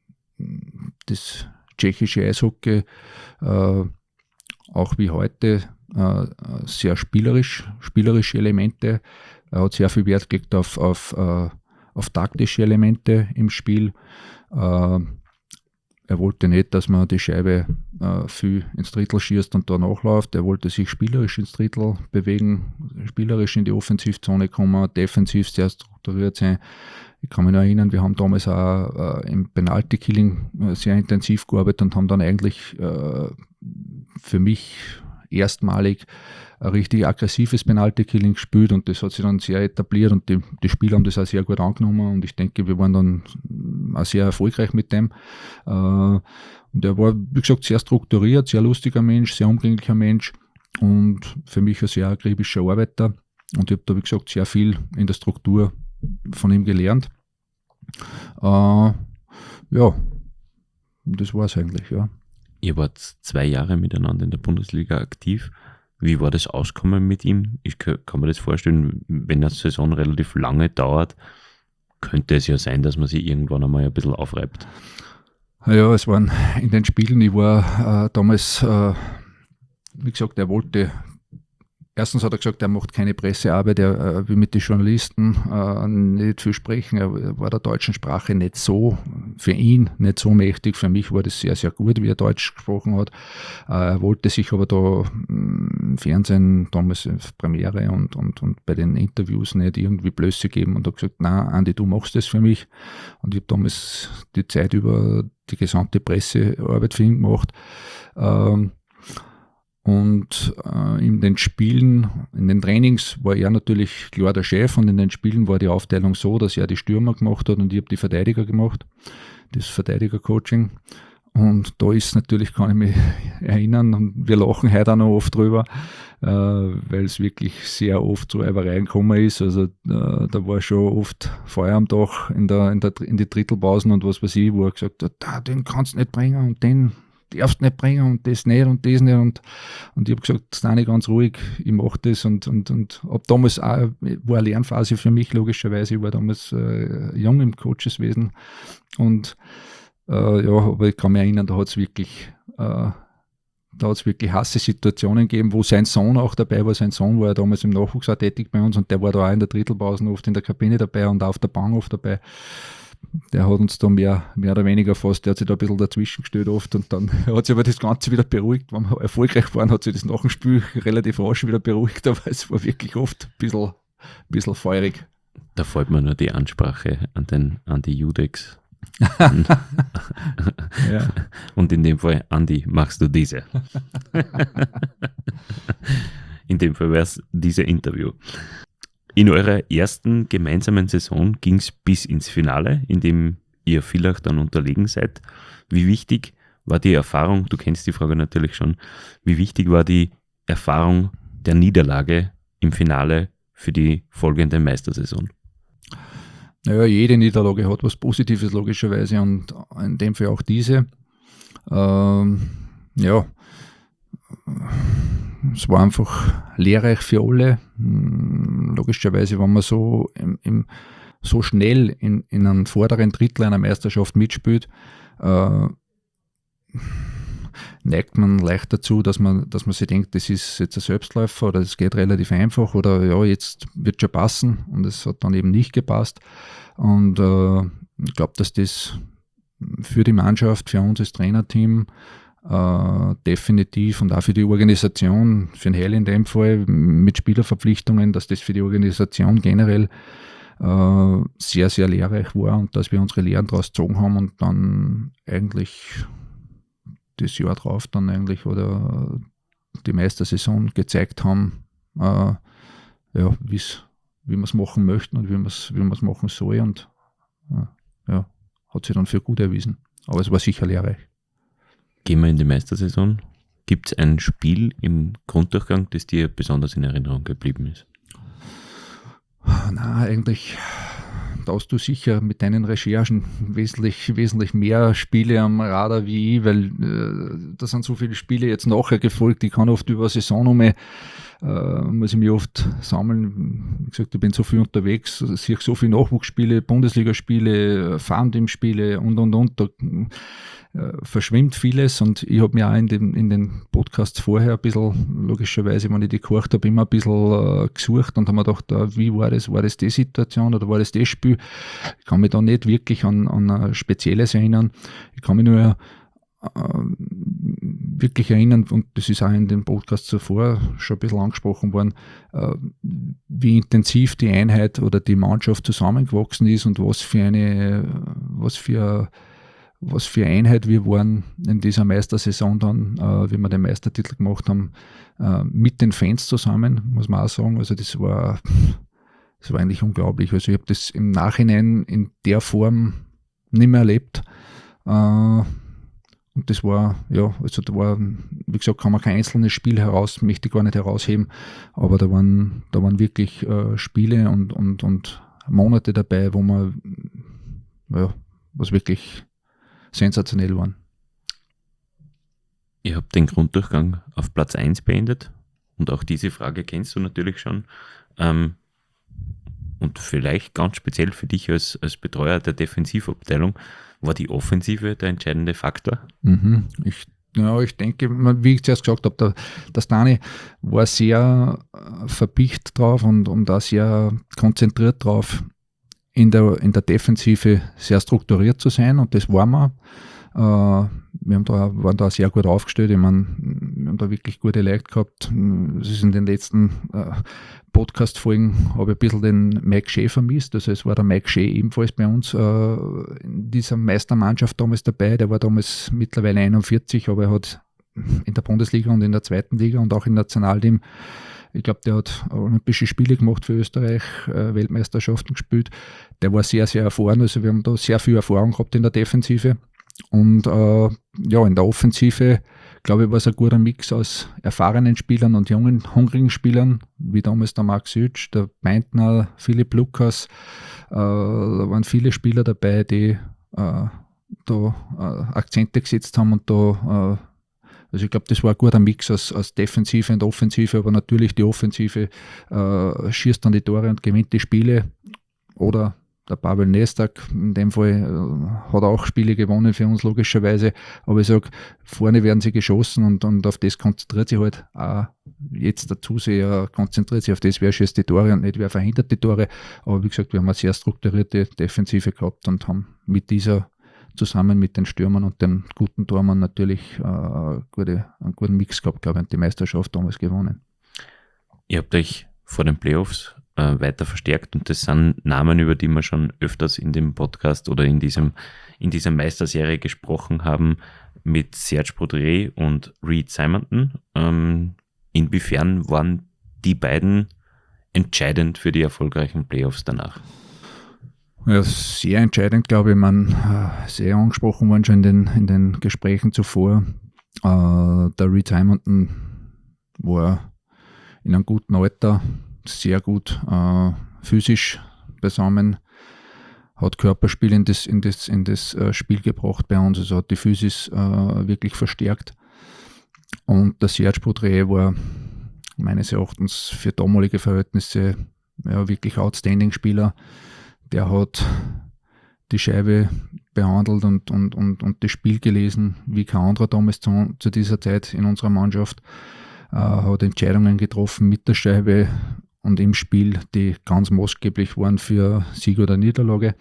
das tschechische Eishockey, äh, auch wie heute, äh, sehr spielerisch, spielerische Elemente. Er hat sehr viel Wert gelegt auf, auf, äh, auf taktische Elemente im Spiel. Äh, Er wollte nicht, dass man die Scheibe äh, viel ins Drittel schießt und da nachläuft. Er wollte sich spielerisch ins Drittel bewegen, spielerisch in die Offensivzone kommen, defensiv sehr strukturiert sein. Ich kann mich noch erinnern, wir haben damals auch äh, im Penalty-Killing äh, sehr intensiv gearbeitet und haben dann eigentlich äh, für mich erstmalig ein richtig aggressives Penalty-Killing gespielt, und das hat sich dann sehr etabliert, und die, die Spieler haben das auch sehr gut angenommen, und ich denke, wir waren dann auch sehr erfolgreich mit dem. Und er war, wie gesagt, sehr strukturiert, sehr lustiger Mensch, sehr umgänglicher Mensch und für mich ein sehr akribischer Arbeiter, und ich habe da, wie gesagt, sehr viel in der Struktur von ihm gelernt. Ja, das war es eigentlich, ja. Ihr wart zwei Jahre miteinander in der Bundesliga aktiv. Wie war das Auskommen mit ihm? Ich kann mir das vorstellen, wenn eine Saison relativ lange dauert, könnte es ja sein, dass man sich irgendwann einmal ein bisschen aufreibt. Ja, es waren in den Spielen, ich war äh, damals, äh, wie gesagt, er wollte, erstens hat er gesagt, er macht keine Pressearbeit, er äh, will mit den Journalisten äh, nicht viel sprechen, er war der deutschen Sprache nicht so, für ihn nicht so mächtig, für mich war das sehr, sehr gut, wie er Deutsch gesprochen hat. Äh, er wollte sich aber da im Fernsehen, damals Premiere und, und, und bei den Interviews nicht irgendwie Blöße geben und hat gesagt, nein, Andi, du machst das für mich. Und ich habe damals die Zeit über die gesamte Pressearbeit für ihn gemacht. Ähm, Und äh, in den Spielen, in den Trainings war er natürlich klar der Chef und in den Spielen war die Aufteilung so, dass er die Stürmer gemacht hat und ich habe die Verteidiger gemacht, das Verteidiger-Coaching. Und da ist natürlich, kann ich mich erinnern, und wir lachen heute auch noch oft drüber, äh, weil es wirklich sehr oft zu Reibereien gekommen ist. Also äh, da war schon oft Feuer am Dach in, der, in, der, in die Drittelpausen und was weiß ich, wo er gesagt hat, da, den kannst du nicht bringen und den darfst nicht bringen und das nicht und das nicht. Und, und ich habe gesagt, Stani, ganz ruhig, ich mache das. Und, und, und ab damals auch, war eine Lernphase für mich, logischerweise. Ich war damals äh, jung im Coacheswesen. Und äh, ja, aber ich kann mich erinnern, da hat es wirklich, äh, da hat es wirklich hasse Situationen gegeben, wo sein Sohn auch dabei war. Sein Sohn war ja damals im Nachwuchs auch tätig bei uns und der war da auch in der Drittelpause oft in der Kabine dabei und auch auf der Bank oft dabei. Der hat uns da mehr, mehr oder weniger fast, der hat sich da ein bisschen dazwischen gestellt oft und dann hat sich aber das Ganze wieder beruhigt. Wenn wir erfolgreich waren, hat sich das nach dem Spiel relativ rasch wieder beruhigt, aber es war wirklich oft ein bisschen, ein bisschen feurig. Da fällt mir nur die Ansprache an, den, an die Judex. Ja. Und in dem Fall, Andi, machst du diese? In dem Fall wäre es dieses Interview. In eurer ersten gemeinsamen Saison ging es bis ins Finale, in dem ihr Villach dann unterlegen seid. Wie wichtig war die Erfahrung, du kennst die Frage natürlich schon, wie wichtig war die Erfahrung der Niederlage im Finale für die folgende Meistersaison? Naja, jede Niederlage hat was Positives logischerweise und in dem Fall auch diese. Ähm, ja, es war einfach lehrreich für alle. Logischerweise, wenn man so, im, im, so schnell in, in einem vorderen Drittel einer Meisterschaft mitspielt, äh, neigt man leicht dazu, dass man, dass man sich denkt, das ist jetzt ein Selbstläufer oder es geht relativ einfach oder ja, jetzt wird schon passen und es hat dann eben nicht gepasst. Und äh, ich glaube, dass das für die Mannschaft, für uns als Trainerteam Uh, definitiv und auch für die Organisation, für den Hell in dem Fall, mit Spielerverpflichtungen, dass das für die Organisation generell uh, sehr, sehr lehrreich war und dass wir unsere Lehren daraus gezogen haben und dann eigentlich das Jahr drauf dann eigentlich oder die Meistersaison gezeigt haben, uh, ja, wie's, wie wir es machen möchten und wie wir es wie machen soll und uh, ja, hat sich dann für gut erwiesen. Aber es war sicher lehrreich. Gehen wir in die Meistersaison. Gibt es ein Spiel im Grunddurchgang, das dir besonders in Erinnerung geblieben ist? Na, eigentlich, da hast du sicher mit deinen Recherchen wesentlich, wesentlich mehr Spiele am Radar wie ich, weil äh, da sind so viele Spiele jetzt nachher gefolgt. Ich kann oft über eine Saison um, äh, muss ich mich oft sammeln. Wie gesagt, ich bin so viel unterwegs, sehe so viele Nachwuchsspiele, Bundesligaspiele, Farmteam-Spiele und, und, und. Da, äh, verschwimmt vieles und ich habe mir auch in den, in den Podcasts vorher ein bisschen, logischerweise, wenn ich die gehört habe, immer ein bisschen äh, gesucht und habe mir gedacht, äh, wie war das, war das die Situation oder war das das Spiel? Ich kann mich da nicht wirklich an, an ein Spezielles erinnern. Ich kann mich nur äh, wirklich erinnern, und das ist auch in den Podcasts zuvor schon ein bisschen angesprochen worden, äh, wie intensiv die Einheit oder die Mannschaft zusammengewachsen ist und was für eine, was für was für Einheit wir waren in dieser Meistersaison dann, äh, wie wir den Meistertitel gemacht haben, äh, mit den Fans zusammen, muss man auch sagen. Also das war, das war eigentlich unglaublich. Also ich habe das im Nachhinein in der Form nicht mehr erlebt. Äh, und das war, ja, also da war, wie gesagt, kann man kein einzelnes Spiel heraus, möchte ich gar nicht herausheben, aber da waren, da waren wirklich äh, Spiele und, und, und Monate dabei, wo man, ja, was wirklich sensationell waren. Ihr habt den Grunddurchgang auf Platz eins beendet und auch diese Frage kennst du natürlich schon. Ähm, und vielleicht ganz speziell für dich als, als Betreuer der Defensivabteilung, war die Offensive der entscheidende Faktor? Mhm. Ich, ja, ich denke, wie ich zuerst gesagt habe, der, der Stani war sehr äh, verpicht drauf und, und auch sehr konzentriert drauf, in der, in der Defensive sehr strukturiert zu sein, und das waren wir. Uh, wir haben da, waren da sehr gut aufgestellt. Ich meine, wir haben da wirklich gute Leute gehabt. Es ist in den letzten uh, Podcast-Folgen habe ich ein bisschen den Mike Shea vermisst. Also es war der Mike Shea ebenfalls bei uns uh, in dieser Meistermannschaft damals dabei. Der war damals mittlerweile einundvierzig, aber er hat in der Bundesliga und in der zweiten Liga und auch im Nationalteam, ich glaube, der hat Olympische Spiele gemacht für Österreich, uh, Weltmeisterschaften gespielt. Der war sehr, sehr erfahren. Also wir haben da sehr viel Erfahrung gehabt in der Defensive. Und äh, ja, in der Offensive, glaube ich, war es ein guter Mix aus erfahrenen Spielern und jungen, hungrigen Spielern, wie damals der Max Sütsch, der Beintner, Philipp Lukas. Äh, da waren viele Spieler dabei, die äh, da äh, Akzente gesetzt haben und da, äh, also ich glaube, das war ein guter Mix aus, aus Defensive und Offensive, aber natürlich die Offensive äh, schießt dann die Tore und gewinnt die Spiele. Oder der Pavel Nestak, in dem Fall, äh, hat auch Spiele gewonnen für uns logischerweise, aber ich sage, vorne werden sie geschossen und, und auf das konzentriert sich halt auch jetzt der Zuseher, konzentriert sich auf das, wer schießt die Tore und nicht wer verhindert die Tore, aber wie gesagt, wir haben eine sehr strukturierte Defensive gehabt und haben mit dieser zusammen mit den Stürmern und den guten Tormann natürlich äh, gute, einen guten Mix gehabt, glaube ich, und die Meisterschaft damals gewonnen. Ihr habt euch vor den Playoffs weiter verstärkt und das sind Namen, über die wir schon öfters in dem Podcast oder in diesem in dieser Meisterserie gesprochen haben, mit Serge Boudreau und Reed Simonton. Ähm, inwiefern waren die beiden entscheidend für die erfolgreichen Playoffs danach? Ja, sehr entscheidend, glaube ich. Man sehr angesprochen worden schon in den, in den Gesprächen zuvor. Äh, der Reed Simonton war in einem guten Alter, sehr gut äh, physisch beisammen, hat Körperspiel in das, in das, in das äh, Spiel gebracht bei uns, also hat die Physis äh, wirklich verstärkt. Und der Serge Boudreau war meines Erachtens für damalige Verhältnisse ja, wirklich outstanding Spieler. Der hat die Scheibe behandelt und, und, und, und das Spiel gelesen, wie kein anderer damals zu, zu dieser Zeit in unserer Mannschaft. Äh, hat Entscheidungen getroffen mit der Scheibe und im Spiel, die ganz maßgeblich waren für Sieg oder Niederlage.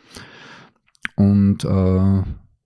Und äh,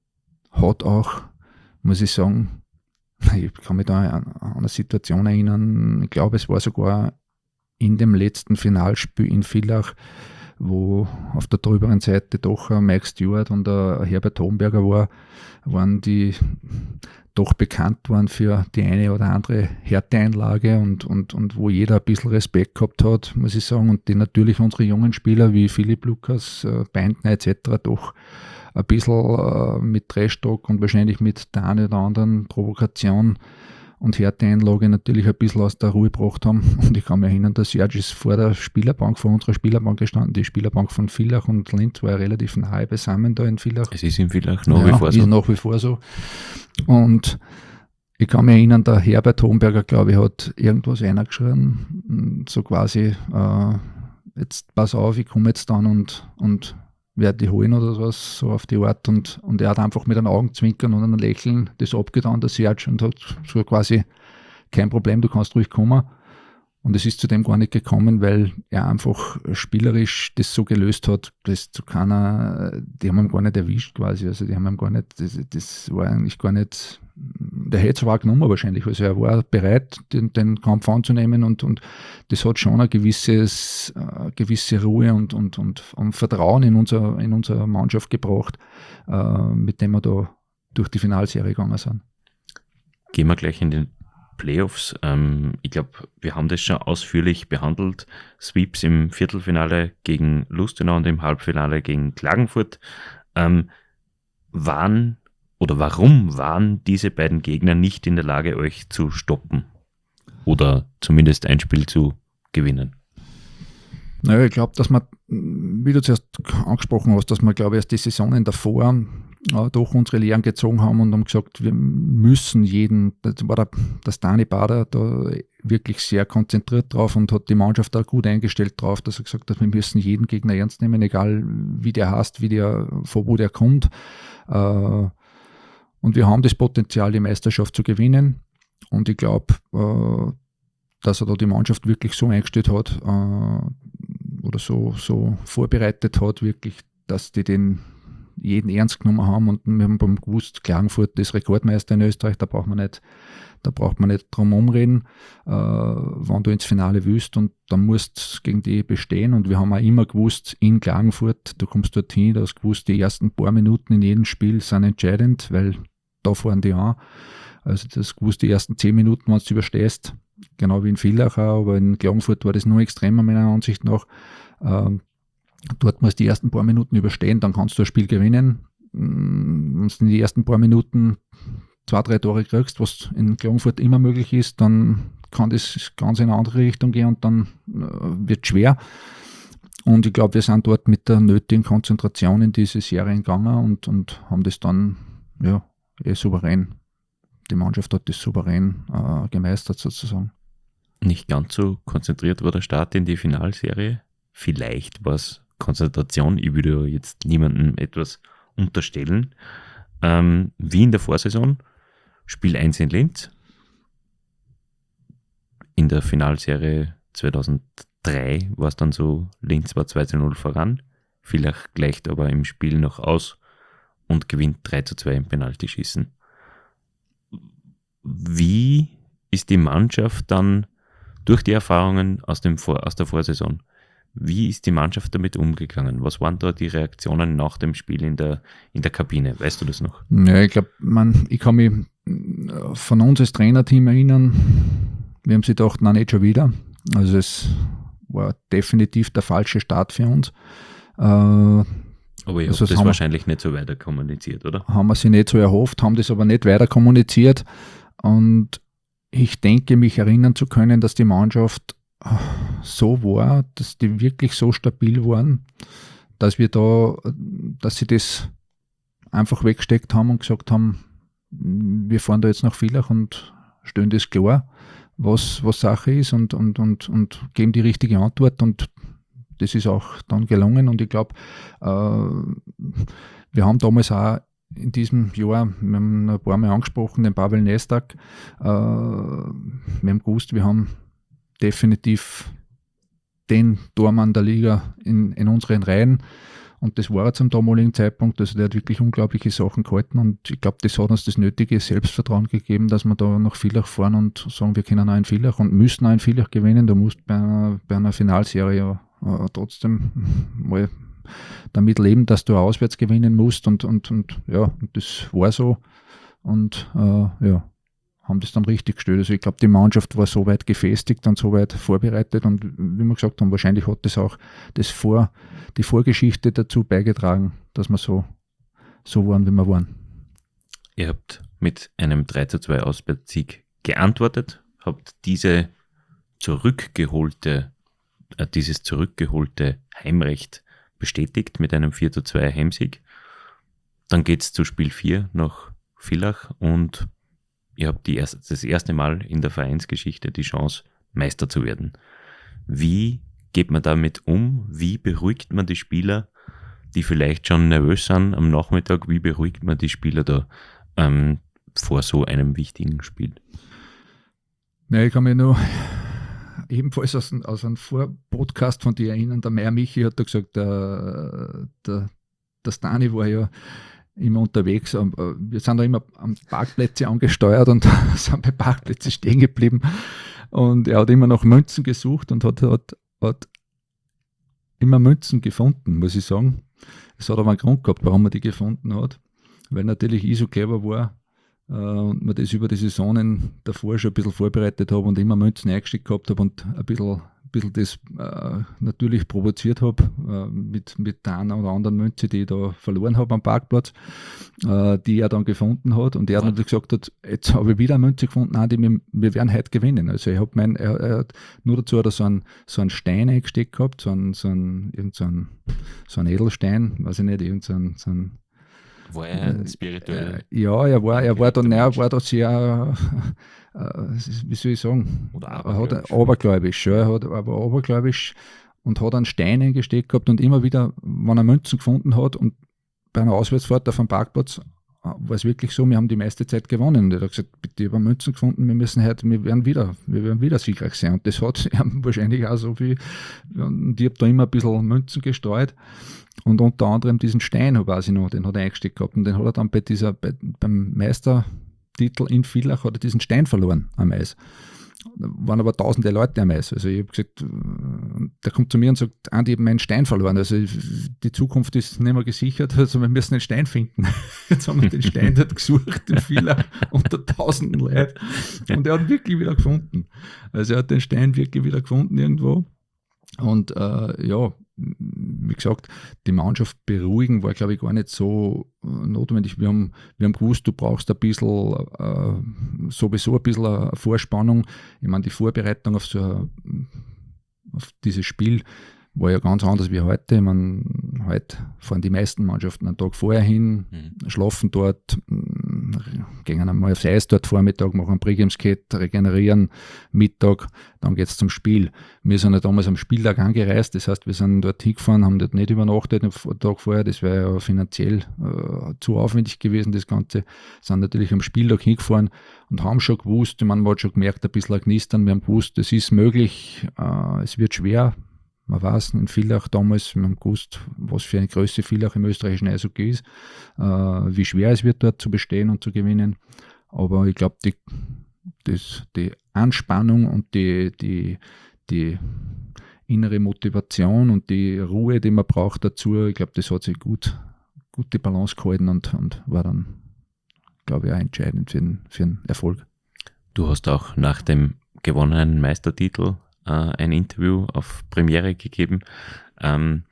hat auch, muss ich sagen, ich kann mich da an eine Situation erinnern, ich glaube, es war sogar in dem letzten Finalspiel in Villach, wo auf der drüberen Seite doch Mike Stewart und Herbert Homberger war, waren die doch bekannt waren für die eine oder andere Härteeinlage und, und, und wo jeder ein bisschen Respekt gehabt hat, muss ich sagen, und die natürlich unsere jungen Spieler wie Philipp Lukas, Beintner et cetera doch ein bisschen mit Trash-Talk und wahrscheinlich mit der einen oder anderen Provokation und Härteeinlage natürlich ein bisschen aus der Ruhe gebracht haben. Und ich kann mich erinnern, der Serge ist vor der Spielerbank, vor unserer Spielerbank gestanden. Die Spielerbank von Villach und Linz war ja relativ nahe beisammen da in Villach. Es ist in Villach nach ja, wie vor so. ist nach wie vor so. Und ich kann mich erinnern, der Herbert Homberger, glaube ich, hat irgendwas reingeschrien, so quasi, äh, jetzt pass auf, ich komme jetzt dann und, und werde die holen oder was, so auf die Art. Und, und er hat einfach mit einem Augenzwinkern und einem Lächeln das abgetan, der Serge, und hat so quasi, kein Problem, du kannst ruhig kommen. Und es ist zu dem gar nicht gekommen, weil er einfach spielerisch das so gelöst hat, dass zu keiner, die haben ihn gar nicht erwischt quasi, also die haben ihn gar nicht, das, das war eigentlich gar nicht, der hätte es zwar genommen wahrscheinlich, also er war bereit, den, den Kampf anzunehmen und, und das hat schon ein gewisses, äh, gewisse Ruhe und, und, und, und Vertrauen in, unser, in unsere Mannschaft gebracht, äh, mit dem wir da durch die Finalserie gegangen sind. Gehen wir gleich in den Playoffs. Ähm, ich glaube, wir haben das schon ausführlich behandelt. Sweeps im Viertelfinale gegen Lustenau und im Halbfinale gegen Klagenfurt. Ähm, waren oder warum waren diese beiden Gegner nicht in der Lage, euch zu stoppen? Oder zumindest ein Spiel zu gewinnen? Naja, ich glaube, dass man, wie du zuerst angesprochen hast, dass man, glaube ich, erst die Saisonen davor äh, doch unsere Lehren gezogen haben und haben gesagt, wir müssen jeden, das war der, der Stani Bader da wirklich sehr konzentriert drauf und hat die Mannschaft da gut eingestellt drauf, dass er gesagt hat, wir müssen jeden Gegner ernst nehmen, egal wie der heißt, wie der, von wo der kommt. Äh, und wir haben das Potenzial, die Meisterschaft zu gewinnen. Und ich glaube, äh, dass er da die Mannschaft wirklich so eingestellt hat äh, oder so, so vorbereitet hat, wirklich, dass die den jeden ernst genommen haben. Und wir haben beim gewusst, Klagenfurt ist Rekordmeister in Österreich, da braucht man nicht, da braucht man nicht drum umreden, äh, wenn du ins Finale willst, und dann musst du gegen die bestehen. Und wir haben auch immer gewusst, in Klagenfurt, du kommst dorthin, du hast gewusst, die ersten paar Minuten in jedem Spiel sind entscheidend, weil da fahren die an. Also das gewusst, die ersten zehn Minuten, wenn du überstehst, genau wie in Villach auch, aber in Klagenfurt war das nur extremer meiner Ansicht nach. Ähm, dort musst du die ersten paar Minuten überstehen, dann kannst du das Spiel gewinnen. Wenn du in die ersten paar Minuten zwei, drei Tore kriegst, was in Klagenfurt immer möglich ist, dann kann das ganz in eine andere Richtung gehen und dann äh, wird es schwer. Und ich glaube, wir sind dort mit der nötigen Konzentration in diese Serie gegangen und, und haben das dann ja, eh souverän, die Mannschaft hat das souverän äh, gemeistert sozusagen. Nicht ganz so konzentriert war der Start in die Finalserie. Vielleicht war es Konzentration. Ich würde jetzt niemandem etwas unterstellen. Ähm, wie in der Vorsaison, Spiel eins in Linz. In der Finalserie zweitausenddrei war es dann so, Linz war zwei zu null voran. Villach gleicht aber im Spiel noch aus und gewinnt drei zu zwei im Penaltyschießen. Wie ist die Mannschaft dann durch die Erfahrungen aus, dem Vor- aus der Vorsaison, wie ist die Mannschaft damit umgegangen? Was waren da die Reaktionen nach dem Spiel in der, in der Kabine? Weißt du das noch? Ja, ich glaube, ich kann mich von uns als Trainerteam erinnern, wir haben sich gedacht, nein, nicht schon wieder. Also es war definitiv der falsche Start für uns. Äh, aber ihr also habt das haben wahrscheinlich nicht so weiter kommuniziert, oder? Haben wir sie nicht so erhofft, haben das aber nicht weiter kommuniziert. Und ich denke, mich erinnern zu können, dass die Mannschaft so war, dass die wirklich so stabil waren, dass wir da, dass sie das einfach weggesteckt haben und gesagt haben, wir fahren da jetzt nach Villach und stellen das klar, was, was Sache ist und, und, und, und geben die richtige Antwort, und das ist auch dann gelungen. Und ich glaube, äh, wir haben damals auch in diesem Jahr, wir haben ein paar Mal angesprochen, den Pavel Nestak, äh, wir haben gewusst, wir haben definitiv den Tormann der Liga in, in unseren Reihen, und das war er zum damaligen Zeitpunkt. Also der hat wirklich unglaubliche Sachen gehalten, und ich glaube, das hat uns das nötige Selbstvertrauen gegeben, dass wir da nach Villach fahren und sagen, wir können auch in Villach und müssen auch in Villach gewinnen. Du musst bei einer, bei einer Finalserie äh, trotzdem mal damit leben, dass du auswärts gewinnen musst, und, und, und ja, und das war so, und äh, ja, haben das dann richtig gestellt. Also ich glaube, die Mannschaft war so weit gefestigt und so weit vorbereitet, und wie wir gesagt haben, wahrscheinlich hat das auch das Vor, die Vorgeschichte dazu beigetragen, dass wir so, so waren, wie wir waren. Ihr habt mit einem drei zu zwei Auswärtssieg geantwortet, habt diese zurückgeholte, äh, dieses zurückgeholte Heimrecht bestätigt mit einem vier zu zwei Heimsieg. Dann geht es zu Spiel vier nach Villach, und ihr habt die erste, das erste Mal in der Vereinsgeschichte die Chance, Meister zu werden. Wie geht man damit um? Wie beruhigt man die Spieler, die vielleicht schon nervös sind am Nachmittag? Wie beruhigt man die Spieler da ähm, vor so einem wichtigen Spiel? Ja, ich kann mich nur ebenfalls aus, aus einem Vorpodcast von dir erinnern, der Meier Michi hat da gesagt, der, der, der Stani war ja immer unterwegs. Wir sind da immer am Parkplätze angesteuert und sind bei Parkplätzen stehen geblieben. Und er hat immer nach Münzen gesucht und hat, hat, hat immer Münzen gefunden, muss ich sagen. Es hat aber einen Grund gehabt, warum er die gefunden hat. Weil natürlich ich so clever war äh, und mir das über die Saisonen davor schon ein bisschen vorbereitet habe und immer Münzen eingesteckt gehabt habe und ein bisschen bisschen das äh, natürlich provoziert habe äh, mit, mit der einen oder anderen Münze, die ich da verloren habe am Parkplatz, äh, die er dann gefunden hat, und er hat natürlich gesagt hat, jetzt habe ich wieder eine Münze gefunden, nein, die wir, wir werden heute gewinnen. Also ich habe mein, er, er hat nur dazu hat er so einen, so einen Stein eingesteckt gehabt, so einen, so einen, irgend so einen, so einen Edelstein, weiß ich nicht, irgend so einen, so einen War er spirituell? Äh, ja, er war, er war da, nein, er war da sehr, äh, wie soll ich sagen, Oder er abergläubisch. hat abergläubisch, ja, er hat, er war abergläubisch und hat einen Stein eingesteckt gehabt und immer wieder, wenn er Münzen gefunden hat und bei einer Auswärtsfahrt auf dem Parkplatz, war es wirklich so, wir haben die meiste Zeit gewonnen. Und er hat gesagt, bitte, ich habe Münzen gefunden, wir müssen heute, wir werden wieder, wir werden wieder siegreich sein. Und das hat ihm wahrscheinlich auch so viel, und ich habe da immer ein bisschen Münzen gestreut und unter anderem diesen Stein, weiß ich noch, den hat er eingesteckt gehabt und den hat er dann bei dieser, bei, beim Meistertitel in Villach hat er diesen Stein verloren am Eis. Da waren aber tausende Leute am Eis. Also ich habe gesagt, der kommt zu mir und sagt, Andi, ich habe meinen Stein verloren. Also die Zukunft ist nicht mehr gesichert, also wir müssen den Stein finden. Jetzt haben wir den Stein dort gesucht, den Villach, unter tausenden Leuten. Und er hat wirklich wieder gefunden. Also er hat den Stein wirklich wieder gefunden irgendwo. Und äh, ja, wie gesagt, die Mannschaft beruhigen war, glaube ich, gar nicht so äh, notwendig. Wir haben, wir haben gewusst, du brauchst ein bisschen, äh, sowieso ein bisschen eine Vorspannung. Ich meine, die Vorbereitung auf, so ein, auf dieses Spiel war ja ganz anders wie heute. Ich meine, heute fahren die meisten Mannschaften einen Tag vorher hin, mhm. schlafen dort, gehen einmal aufs Eis dort Vormittag, machen ein Pre-Game-Skate, regenerieren, Mittag, dann geht es zum Spiel. Wir sind ja damals am Spieltag angereist, das heißt, wir sind dort hingefahren, haben dort nicht übernachtet am Tag vorher, das wäre ja finanziell äh, zu aufwendig gewesen, das Ganze. Sind natürlich am Spieltag hingefahren und haben schon gewusst, ich meine, man hat schon gemerkt, ein bisschen ein Knistern, wir haben gewusst, es ist möglich, äh, es wird schwer. Man weiß, in Villach damals, wir haben gewusst, was für eine Größe Villach im österreichischen Eishockey ist, äh, wie schwer es wird, dort zu bestehen und zu gewinnen. Aber ich glaube, die, die Anspannung und die, die, die innere Motivation und die Ruhe, die man braucht dazu, ich glaube, das hat sich gut, gut die Balance gehalten und, und war dann, glaube ich, auch entscheidend für den, für den Erfolg. Du hast auch nach dem gewonnenen Meistertitel ein Interview auf Premiere gegeben. Ähm,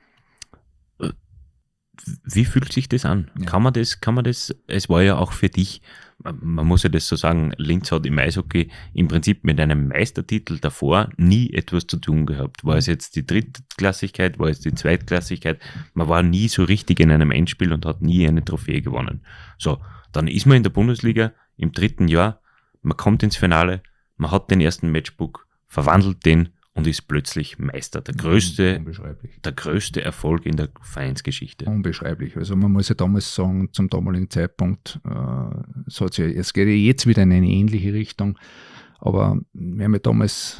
wie fühlt sich das an? Ja. Kann man das, kann man das, es war ja auch für dich, man muss ja das so sagen, Linz hat im Eishockey im Prinzip mit einem Meistertitel davor nie etwas zu tun gehabt. War es jetzt die Drittklassigkeit, war es die Zweitklassigkeit, man war nie so richtig in einem Endspiel und hat nie eine Trophäe gewonnen. So, dann ist man in der Bundesliga im dritten Jahr, man kommt ins Finale, man hat den ersten Matchbook, verwandelt den und ist plötzlich Meister. Der größte, der größte Erfolg in der Vereinsgeschichte. Unbeschreiblich. Also man muss ja damals sagen, zum damaligen Zeitpunkt, äh, es, hat ja, es geht ja jetzt wieder in eine ähnliche Richtung, aber wir haben ja damals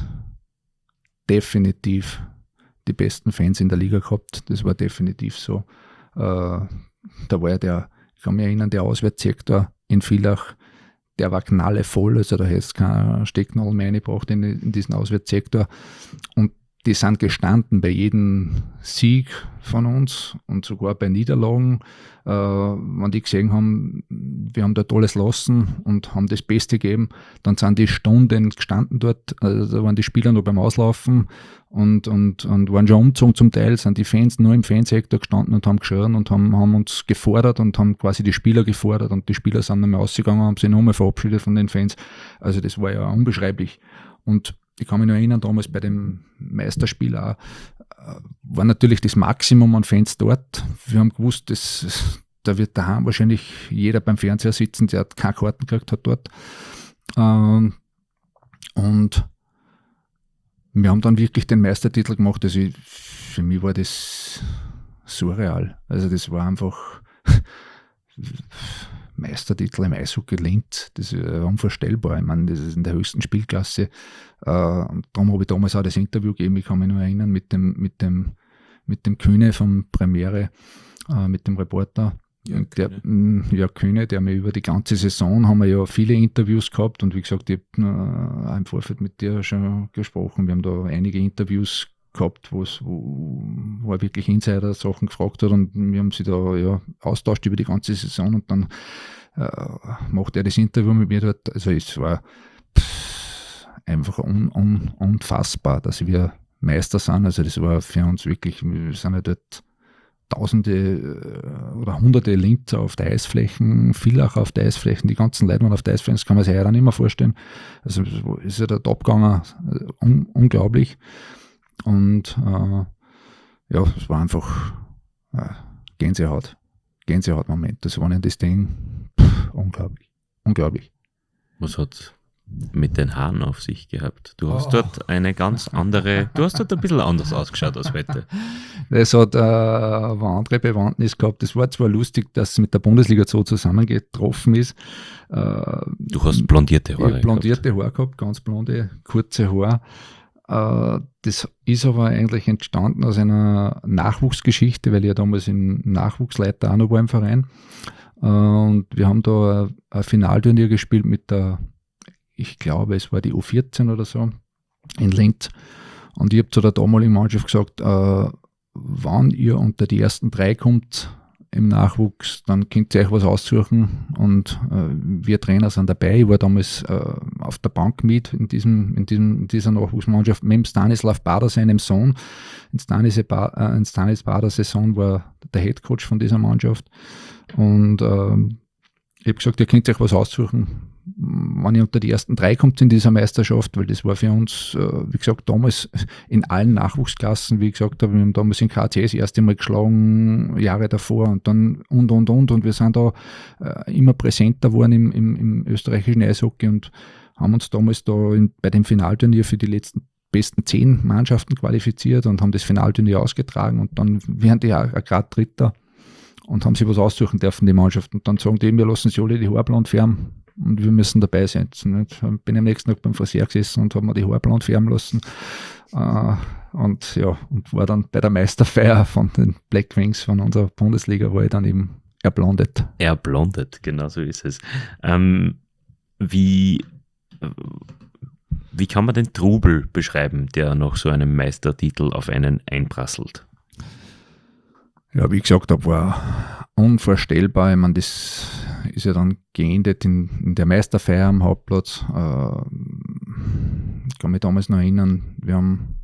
definitiv die besten Fans in der Liga gehabt. Das war definitiv so. Äh, da war ja der, ich kann mich erinnern, der Auswärtssektor in Villach, der war knallevoll, also da hättest du keine Stecknadel mehr reingebracht in, in diesen Auswärtssektor. Und die sind gestanden bei jedem Sieg von uns und sogar bei Niederlagen, äh, wenn die gesehen haben, wir haben dort alles lassen und haben das Beste gegeben, dann sind die Stunden gestanden dort, also da waren die Spieler noch beim Auslaufen und, und, und waren schon umgezogen zum Teil, sind die Fans nur im Fansektor gestanden und haben geschrien und haben, haben uns gefordert und haben quasi die Spieler gefordert und die Spieler sind nochmal rausgegangen und haben sich nochmal verabschiedet von den Fans. Also das war ja unbeschreiblich. Und ich kann mich noch erinnern, damals bei dem Meisterspiel auch, äh, war natürlich das Maximum an Fans dort. Wir haben gewusst, dass, da wird daheim wahrscheinlich jeder beim Fernseher sitzen, der keine Karten gekriegt hat dort. Ähm, und wir haben dann wirklich den Meistertitel gemacht. Also ich, für mich war das surreal. Also das war einfach Meistertitel im Eishockey Linz, das ist unvorstellbar. Ich meine, das ist in der höchsten Spielklasse. Äh, darum habe ich damals auch das Interview gegeben, ich kann mich nur erinnern, mit dem, mit dem, mit dem Kühne vom Premiere, äh, mit dem Reporter. Ja, der, Kühne. ja, Kühne, der mir über die ganze Saison, haben wir ja viele Interviews gehabt und wie gesagt, ich habe äh, im Vorfeld mit dir schon gesprochen. Wir haben da einige Interviews gehabt, wo, wo er wirklich Insider-Sachen gefragt hat und wir haben sie da ja austauscht über die ganze Saison und dann äh, macht er das Interview mit mir dort. Also es war pff, einfach un, un, unfassbar, dass wir Meister sind. Also das war für uns wirklich, wir sind ja dort Tausende oder Hunderte Linzer auf der Eisflächen, Villach auf der Eisflächen, die ganzen Leute waren auf der Eisflächen, das kann man sich ja nicht mehr vorstellen. Also es ist ja dort abgegangen, un, unglaublich. Und äh, ja, es war einfach äh, Gänsehaut. Gänsehautmoment. Das war nicht das Ding. Pff, unglaublich. Unglaublich. Was hat mit den Haaren auf sich gehabt? Du hast Oh. dort eine ganz andere, du hast dort ein bisschen anders ausgeschaut als heute. Das hat äh, eine andere Bewandtnis gehabt. Das war zwar lustig, dass es mit der Bundesliga so zusammengetroffen ist. Äh, Du hast blondierte Ich Haare habe blondierte Haare gehabt, ganz blonde, kurze Haare. Äh, das ist aber eigentlich entstanden aus einer Nachwuchsgeschichte, weil ich ja damals im Nachwuchsleiter auch noch war im Verein. Äh, und wir haben da ein, ein Finalturnier gespielt mit der, ich glaube, es war die U vierzehn oder so, in Linz. Und ich habe zu der damaligen Mannschaft gesagt, äh, wann ihr unter die ersten drei kommt im Nachwuchs, dann könnt ihr euch was aussuchen und äh, wir Trainer sind dabei. Ich war damals äh, auf der Bank mit in, diesem, in, diesem, in dieser Nachwuchsmannschaft mit dem Stanislav Bader, seinem Sohn. In Stanislav äh, in Stanis Baders Saison war der Headcoach von dieser Mannschaft und äh, ich habe gesagt, ihr könnt euch was aussuchen, wenn ihr unter die ersten drei kommt in dieser Meisterschaft, weil das war für uns, wie gesagt, damals in allen Nachwuchsklassen, wie ich gesagt habe, wir haben damals in K T das erste Mal geschlagen, Jahre davor und dann und, und, und und wir sind da immer präsenter geworden im, im, im österreichischen Eishockey und haben uns damals da in, bei dem Finalturnier für die letzten besten zehn Mannschaften qualifiziert und haben das Finalturnier ausgetragen und dann wären die auch gerade Dritter und haben sich was aussuchen dürfen, die Mannschaft. Und dann sagen die, wir lassen sie alle die Haare blond färben und wir müssen dabei sein. Ich bin am nächsten Tag beim Friseur gesessen und habe mir die Haare blond färben lassen. Und ja, und war dann bei der Meisterfeier von den Black Wings von unserer Bundesliga, war ich dann eben erblondet. Erblondet, genau so ist es. Ähm, wie, wie kann man den Trubel beschreiben, der nach so einem Meistertitel auf einen einprasselt? Ja, wie ich gesagt habe, war unvorstellbar. Ich meine, das ist ja dann geendet in, in der Meisterfeier am Hauptplatz. Äh, ich kann mich damals noch erinnern, wir haben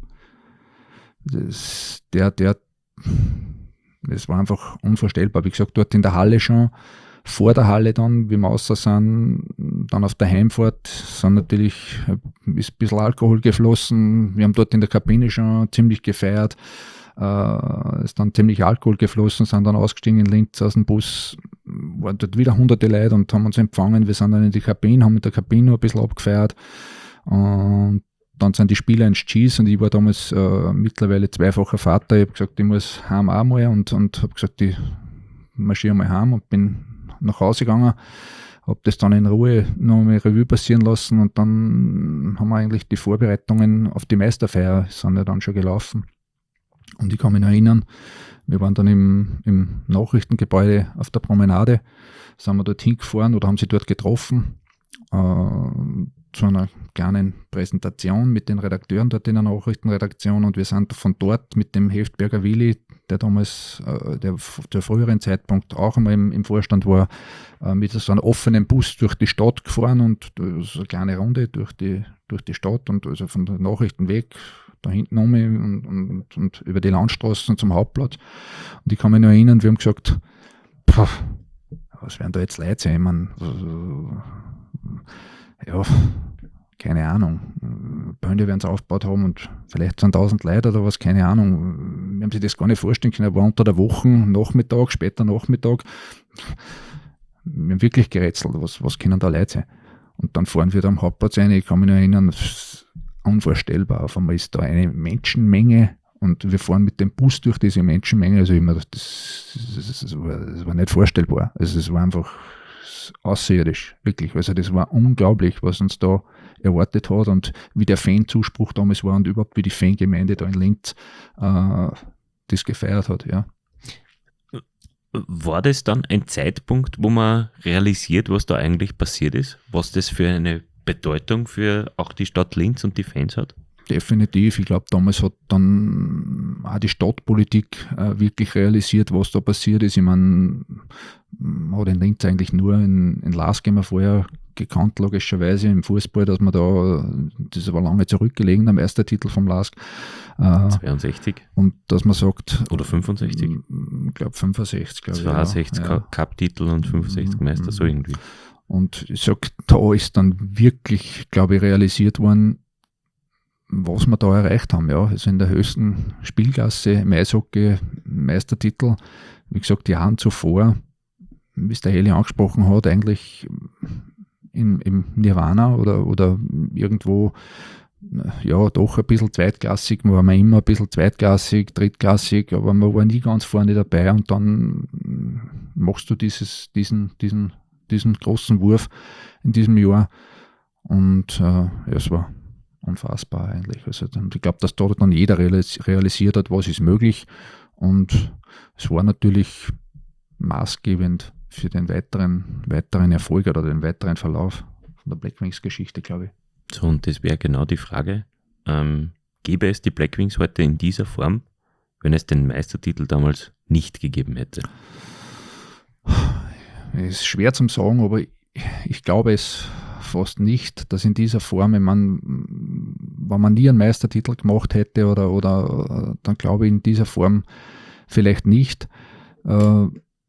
das, der, der, das war einfach unvorstellbar. Wie gesagt, dort in der Halle schon, vor der Halle dann, wie wir raus sind, dann auf der Heimfahrt, sind natürlich, ist ein bisschen Alkohol geflossen. Wir haben dort in der Kabine schon ziemlich gefeiert. Uh, ist dann ziemlich Alkohol geflossen, sind dann ausgestiegen in Linz aus dem Bus, waren dort wieder hunderte Leute und haben uns empfangen. Wir sind dann in die Kabine, haben mit der Kabine noch ein bisschen abgefeiert und dann sind die Spieler ins Cheese und ich war damals uh, mittlerweile zweifacher Vater. Ich habe gesagt, ich muss heim auch mal und, und habe gesagt, ich marschiere mal heim und bin nach Hause gegangen, habe das dann in Ruhe noch mal Revue passieren lassen und dann haben wir eigentlich die Vorbereitungen auf die Meisterfeier, sind ja dann schon gelaufen. Und ich kann mich noch erinnern, wir waren dann im, im Nachrichtengebäude auf der Promenade, sind wir dort hingefahren oder haben sie dort getroffen, äh, zu einer kleinen Präsentation mit den Redakteuren dort in der Nachrichtenredaktion und wir sind von dort mit dem Heftberger Willi, der damals, äh, der zu früheren Zeitpunkt auch einmal im, im Vorstand war, äh, mit so einem offenen Bus durch die Stadt gefahren und so eine kleine Runde durch die, durch die Stadt und also von der Nachrichten weg, da hinten um und, und, und über die Landstraßen zum Hauptplatz. Und ich kann mich noch erinnern, wir haben gesagt, pff, was werden da jetzt Leute sein? Ich meine, ja, keine Ahnung. Bände werden es aufgebaut haben und vielleicht sind tausend Leute oder was, keine Ahnung. Wir haben sich das gar nicht vorstellen können. War unter der Woche, Nachmittag, später Nachmittag. Wir haben wirklich gerätselt, was, was können da Leute sein? Und dann fahren wir da am Hauptplatz rein. Ich kann mich noch erinnern, unvorstellbar. Auf einmal ist da eine Menschenmenge und wir fahren mit dem Bus durch diese Menschenmenge. Also ich meine, das, das, das, war, das war nicht vorstellbar. Also es war einfach außerirdisch, wirklich. Also das war unglaublich, was uns da erwartet hat und wie der Fanzuspruch damals war und überhaupt wie die Fangemeinde da in Linz äh, das gefeiert hat, ja. War das dann ein Zeitpunkt, wo man realisiert, was da eigentlich passiert ist? Was das für eine Bedeutung für auch die Stadt Linz und die Fans hat? Definitiv. Ich glaube, damals hat dann auch die Stadtpolitik äh, wirklich realisiert, was da passiert ist. Ich meine, man hat in Linz eigentlich nur in, in Lask immer vorher gekannt, logischerweise im Fußball, dass man da, das war lange zurückgelegen, der Meistertitel vom Lask. Äh, zweiundsechzig. Und dass man sagt... Oder fünfundsechzig? Ich glaube fünfundsechzig. Glaub zweiundsechzig ja. Cup-Titel und fünfundsechzig Meister, so irgendwie. Und ich sage, da ist dann wirklich, glaube ich, realisiert worden, was wir da erreicht haben. Ja, also in der höchsten Spielklasse im Eishockey, Meistertitel, wie gesagt, die Jahre zuvor, wie es der Heli angesprochen hat, eigentlich im, im Nirvana oder, oder irgendwo ja doch ein bisschen zweitklassig. Man war man immer ein bisschen zweitklassig, drittklassig, aber man war nie ganz vorne dabei und dann machst du dieses, diesen, diesen, diesen großen Wurf in diesem Jahr und äh, ja, es war unfassbar eigentlich. Also dann, ich glaube, dass dort dann jeder realisiert hat, was ist möglich und es war natürlich maßgebend für den weiteren, weiteren Erfolg oder den weiteren Verlauf von der Blackwings-Geschichte, glaube ich. So, und das wäre genau die Frage, ähm, gäbe es die Blackwings heute in dieser Form, wenn es den Meistertitel damals nicht gegeben hätte? Es ist schwer zu sagen, aber ich, ich glaube es fast nicht, dass in dieser Form, wenn man, wenn man nie einen Meistertitel gemacht hätte oder, oder dann glaube ich in dieser Form vielleicht nicht, äh,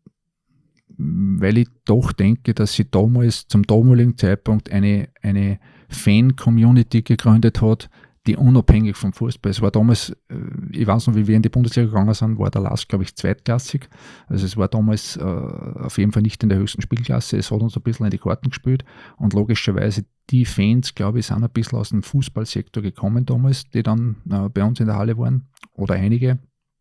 weil ich doch denke, dass sie damals zum damaligen Zeitpunkt eine, eine Fan-Community gegründet hat, die unabhängig vom Fußball. Es war damals, ich weiß noch, wie wir in die Bundesliga gegangen sind, war der Lask, glaube ich, zweitklassig. Also es war damals äh, auf jeden Fall nicht in der höchsten Spielklasse. Es hat uns ein bisschen in die Karten gespielt und logischerweise die Fans, glaube ich, sind ein bisschen aus dem Fußballsektor gekommen damals, die dann äh, bei uns in der Halle waren oder einige.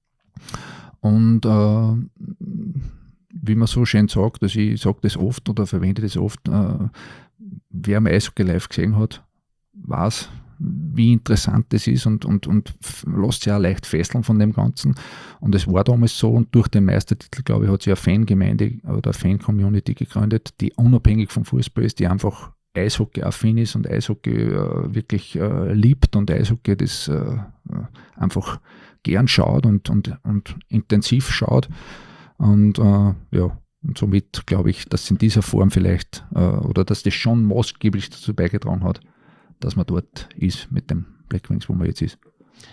Und äh, wie man so schön sagt, also ich sage das oft oder verwende das oft, äh, wer am Eishockey live gesehen hat, weiß, wie interessant das ist und, und, und lässt sich auch leicht fesseln von dem Ganzen. Und es war damals so und durch den Meistertitel, glaube ich, hat sich eine Fangemeinde oder eine Fan-Community gegründet, die unabhängig vom Fußball ist, die einfach Eishockey-affin ist und Eishockey äh, wirklich äh, liebt und Eishockey das äh, einfach gern schaut und, und, und intensiv schaut. Und äh, ja, und somit glaube ich, dass in dieser Form vielleicht äh, oder dass das schon maßgeblich dazu beigetragen hat, dass man dort ist mit dem Blackwings, wo man jetzt ist.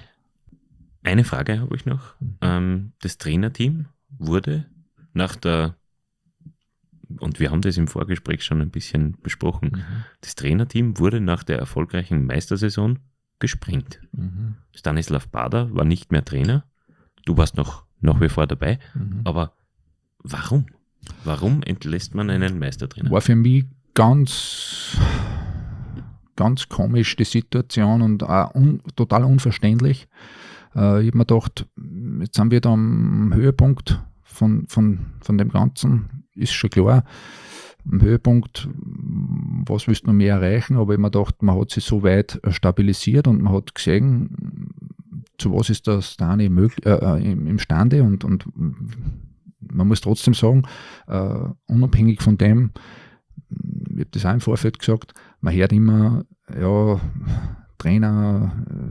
Eine Frage habe ich noch. Ähm, das Trainerteam wurde nach der, und wir haben das im Vorgespräch schon ein bisschen besprochen, mhm. das Trainerteam wurde nach der erfolgreichen Meistersaison gesprengt. Mhm. Stanislav Bader war nicht mehr Trainer. Du warst noch nach wie vor dabei. Mhm. Aber warum? Warum entlässt man einen Meistertrainer? War für mich ganz... ganz komisch, die Situation und auch un, total unverständlich. Äh, ich habe mir gedacht, jetzt sind wir da am Höhepunkt von, von, von dem Ganzen, ist schon klar. Am Höhepunkt, was willst du noch mehr erreichen? Aber ich habe mir gedacht, man hat sich so weit stabilisiert und man hat gesehen, zu was ist der Stani möglich, äh, imstande und, und man muss trotzdem sagen, äh, unabhängig von dem, ich habe das auch im Vorfeld gesagt, man hört immer, ja, Trainer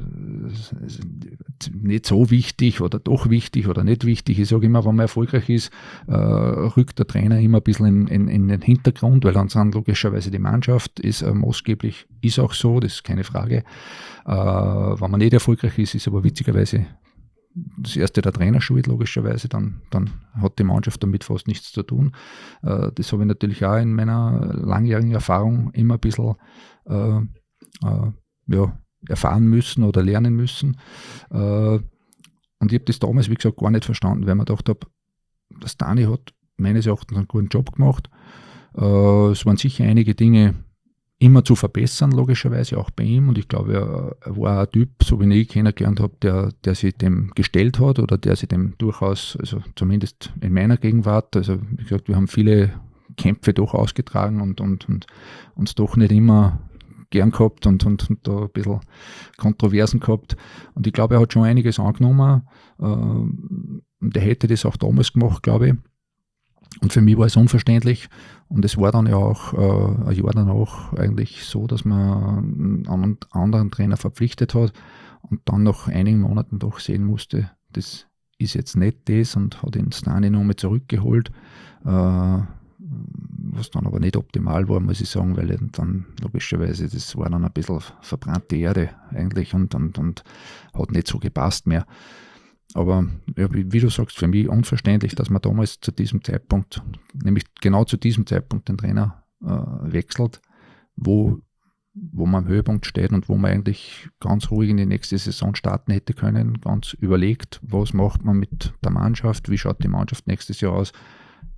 äh, nicht so wichtig oder doch wichtig oder nicht wichtig. Ich sage immer, wenn man erfolgreich ist, äh, rückt der Trainer immer ein bisschen in, in, in den Hintergrund, weil dann sind logischerweise die Mannschaft ist äh, maßgeblich, ist auch so, das ist keine Frage. Äh, wenn man nicht erfolgreich ist, ist aber witzigerweise das erste der Trainer schuld, logischerweise, dann, dann hat die Mannschaft damit fast nichts zu tun. Äh, das habe ich natürlich auch in meiner langjährigen Erfahrung immer ein bisschen äh, äh, ja, erfahren müssen oder lernen müssen. Äh, und ich habe das damals, wie gesagt, gar nicht verstanden, weil man gedacht habe, der Stani hat meines Erachtens einen guten Job gemacht. Äh, es waren sicher einige Dinge immer zu verbessern, logischerweise auch bei ihm. Und ich glaube, er, er war ein Typ, so wie ich ihn kennengelernt habe, der, der sich dem gestellt hat oder der sich dem durchaus, also zumindest in meiner Gegenwart, also wie gesagt, wir haben viele Kämpfe doch ausgetragen und, und, und uns doch nicht immer gern gehabt und, und, und da ein bisschen Kontroversen gehabt. Und ich glaube, er hat schon einiges angenommen. Äh, und er hätte das auch damals gemacht, glaube ich. Und für mich war es unverständlich. Und es war dann ja auch äh, ein Jahr danach eigentlich so, dass man einen anderen Trainer verpflichtet hat und dann nach einigen Monaten doch sehen musste, das ist jetzt nicht das und hat den Stani nochmal zurückgeholt. Äh, was dann aber nicht optimal war, muss ich sagen, weil dann logischerweise, das war dann ein bisschen verbrannte Erde eigentlich und, und, und hat nicht so gepasst mehr. Aber ja, wie, wie du sagst, für mich unverständlich, dass man damals zu diesem Zeitpunkt, nämlich genau zu diesem Zeitpunkt den Trainer äh, wechselt, wo, wo man am Höhepunkt steht und wo man eigentlich ganz ruhig in die nächste Saison starten hätte können, ganz überlegt, was macht man mit der Mannschaft, wie schaut die Mannschaft nächstes Jahr aus.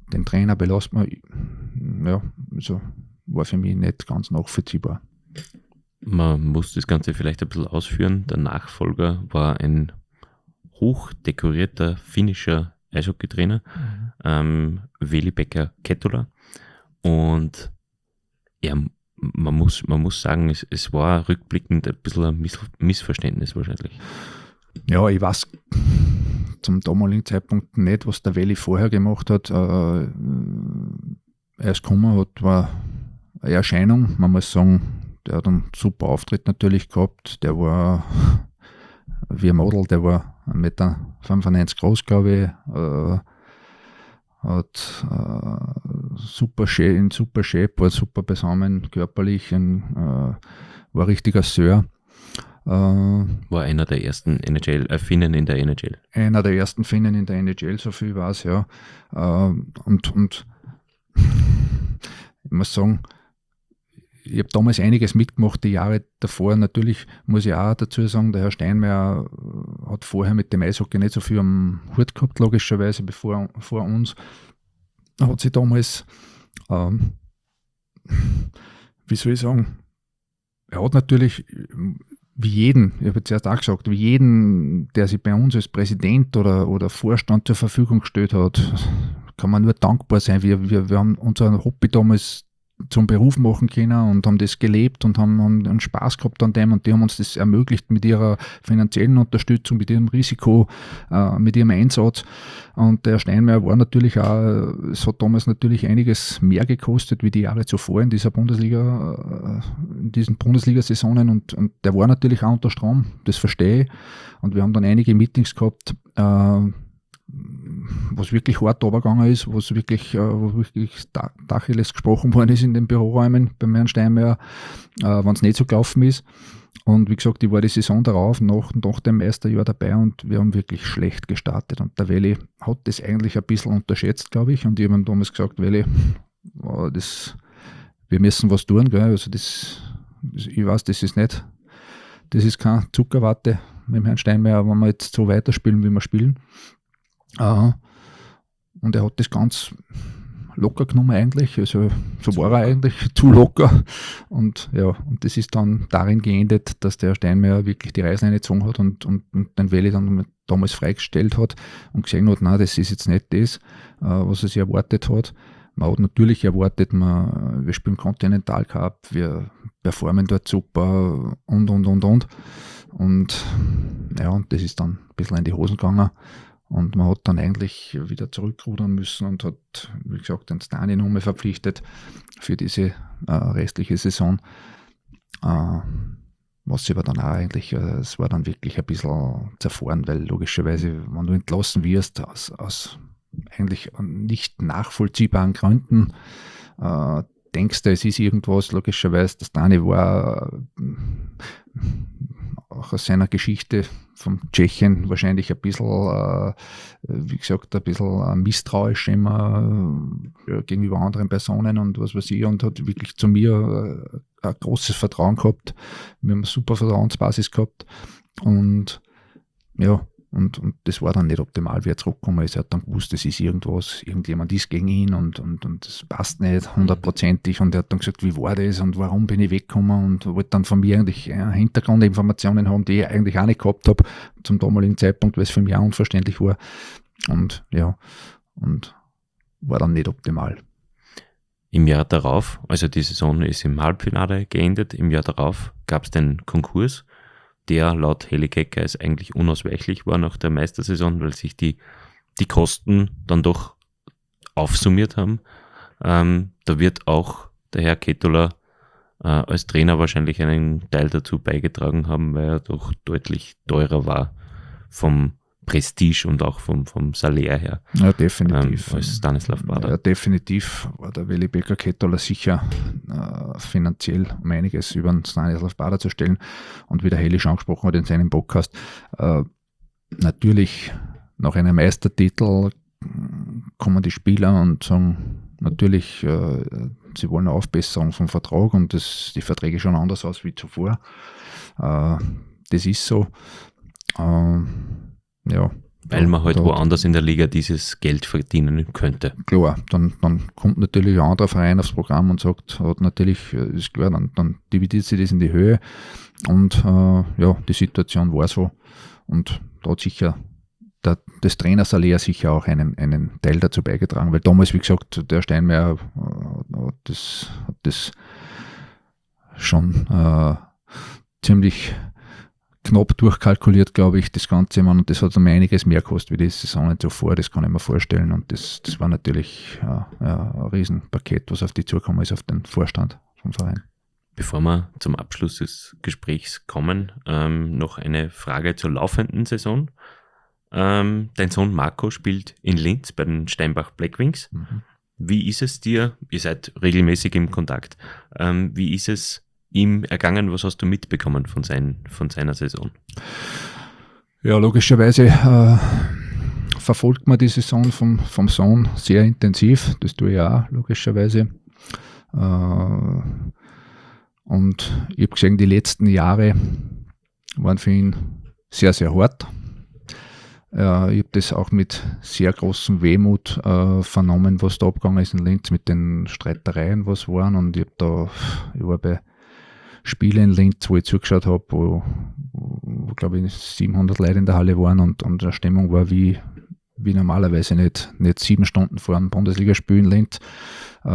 den Trainer belassen wir, ja, also war für mich nicht ganz nachvollziehbar. Man muss das Ganze vielleicht ein bisschen ausführen. Der Nachfolger war ein hochdekorierter finnischer Eishockeytrainer, mhm. ähm, Veli-Pekka Kettunen. Und ja, man muss, man muss sagen, es, es war rückblickend ein bisschen ein Miss- Missverständnis wahrscheinlich. Ja, ich weiß zum damaligen Zeitpunkt nicht, was der Veli vorher gemacht hat. Äh, er ist gekommen, hat, war eine Erscheinung, man muss sagen, der hat einen super Auftritt natürlich gehabt, der war wie ein Model, der war eins Komma fünfundneunzig Meter groß, glaube ich, äh, hat äh, super Shape, in super Shape, war super beisammen, körperlich, ein, äh, war richtiger Sir. Äh, war einer der ersten N H L, äh, Finnen in der N H L. Einer der ersten Finnen in der N H L, so viel war es, ja. Äh, und, und ich muss sagen, ich habe damals einiges mitgemacht, die Jahre davor. Natürlich muss ich auch dazu sagen, der Herr Steinmeier hat vorher mit dem Eishockey nicht so viel am Hut gehabt, logischerweise, bevor vor uns. Er hat sich damals, ähm, wie soll ich sagen, er hat natürlich, wie jeden, ich habe zuerst auch gesagt, wie jeden, der sich bei uns als Präsident oder, oder Vorstand zur Verfügung gestellt hat, kann man nur dankbar sein. Wir, wir, wir haben unser Hobby damals zum Beruf machen können und haben das gelebt und haben, haben einen Spaß gehabt an dem, und die haben uns das ermöglicht mit ihrer finanziellen Unterstützung, mit ihrem Risiko, äh, mit ihrem Einsatz. Und der Steinmeier war natürlich auch, es hat damals natürlich einiges mehr gekostet wie die Jahre zuvor in dieser Bundesliga, äh, in diesen Bundesliga-Saisonen, und, und der war natürlich auch unter Strom, das verstehe ich. Und wir haben dann einige Meetings gehabt, äh, was wirklich hart runtergegangen ist, was wirklich, äh, wo wirklich Tacheles gesprochen worden ist in den Büroräumen beim Herrn Steinmeier, äh, wenn es nicht so gelaufen ist. Und wie gesagt, ich war die Saison darauf, nach, nach dem Meisterjahr dabei, und wir haben wirklich schlecht gestartet. Und der Veli hat das eigentlich ein bisschen unterschätzt, glaube ich. Und ich habe ihm damals gesagt, Veli, oh, das, wir müssen was tun. Gell? Also das, das, ich weiß, das ist nicht, das ist keine Zuckerwatte mit dem Herrn Steinmeier, wenn wir jetzt so weiterspielen, wie wir spielen. Uh, und er hat das ganz locker genommen eigentlich, also so war er eigentlich, zu locker, und ja, und das ist dann darin geendet, dass der Steinmeier wirklich die Reißleine gezogen hat und, und, und den Veli dann damals freigestellt hat und gesehen hat, nein, das ist jetzt nicht das, uh, was er sich erwartet hat. Man hat natürlich erwartet, man, wir spielen Continental Cup, wir performen dort super und und und und und ja, und das ist dann ein bisschen in die Hosen gegangen. Und man hat dann eigentlich wieder zurückrudern müssen und hat, wie gesagt, den Stani nochmal verpflichtet für diese äh, restliche Saison. Äh, was sie aber dann auch eigentlich, äh, es war dann wirklich ein bisschen zerfahren, weil logischerweise, wenn du entlassen wirst, aus, aus eigentlich nicht nachvollziehbaren Gründen, äh, denkst du, es ist irgendwas, logischerweise, der Stani war äh, auch aus seiner Geschichte vom Tschechien wahrscheinlich ein bisschen, äh, wie gesagt, ein bisschen äh, misstrauisch immer äh, gegenüber anderen Personen und was weiß ich, und hat wirklich zu mir äh, ein großes Vertrauen gehabt. Wir haben eine super Vertrauensbasis gehabt, und ja, Und, und das war dann nicht optimal, wie er zurückgekommen ist. Er hat dann gewusst, es ist irgendwas, irgendjemand ist gegen ihn und, und, und das passt nicht hundertprozentig. Und er hat dann gesagt, wie war das und warum bin ich weggekommen, und wollte dann von mir eigentlich ja, Hintergrundinformationen haben, die ich eigentlich auch nicht gehabt habe zum damaligen Zeitpunkt, weil es für mich auch unverständlich war. Und ja, und war dann nicht optimal. Im Jahr darauf, also die Saison ist im Halbfinale geendet, im Jahr darauf gab es den Konkurs, der laut Heli Kekkäs eigentlich unausweichlich war nach der Meistersaison, weil sich die, die Kosten dann doch aufsummiert haben. Ähm, da wird auch der Herr Kettunen äh, als Trainer wahrscheinlich einen Teil dazu beigetragen haben, weil er doch deutlich teurer war vom Prestige und auch vom, vom Salär her. Ja, definitiv. Ähm, als Stanislav Bader. Ja, definitiv war der Veli-Pekka Kettunen sicher äh, finanziell um einiges über den Stanislav Bader zu stellen. Und wie der Heli schon angesprochen hat in seinem Podcast, äh, natürlich nach einem Meistertitel kommen die Spieler und sagen, natürlich, äh, sie wollen eine Aufbesserung vom Vertrag, und das, die Verträge schauen anders aus wie zuvor. Äh, das ist so. Äh, Ja, Weil man halt da, woanders in der Liga dieses Geld verdienen könnte. Klar, dann, dann kommt natürlich ein anderer Verein aufs Programm und sagt, hat natürlich, ist klar, dann, dann dividiert sich das in die Höhe und äh, ja, die Situation war so und da hat sicher der, das Trainersalär sicher auch einen, einen Teil dazu beigetragen, weil damals, wie gesagt, der Steinmeier äh, hat, das, hat das schon äh, ziemlich knapp durchkalkuliert, glaube ich, das Ganze. Man, und das hat um einiges mehr gekostet wie die Saison zuvor, das kann ich mir vorstellen. Und das, das war natürlich ja, ja, ein Riesenpaket, was auf die zugekommen ist, auf den Vorstand vom Verein. Bevor wir zum Abschluss des Gesprächs kommen, ähm, noch eine Frage zur laufenden Saison. Ähm, dein Sohn Marco spielt in Linz bei den Steinbach Blackwings. Mhm. Wie ist es dir, ihr seid regelmäßig im Kontakt, ähm, wie ist es ihm ergangen? Was hast du mitbekommen von, sein, von seiner Saison? Ja, logischerweise äh, verfolgt man die Saison vom, vom Sohn sehr intensiv. Das tue ich auch, logischerweise. Äh, und ich habe gesehen, die letzten Jahre waren für ihn sehr, sehr hart. Äh, ich habe das auch mit sehr großem Wehmut äh, vernommen, was da abgegangen ist in Linz mit den Streitereien, was waren. Und ich habe da, ich war bei Spiele in Linz, wo ich zugeschaut habe, wo, wo, wo glaube ich siebenhundert Leute in der Halle waren und, und die Stimmung war wie, wie normalerweise nicht, nicht sieben Stunden vor einem Bundesligaspiel in Linz, äh,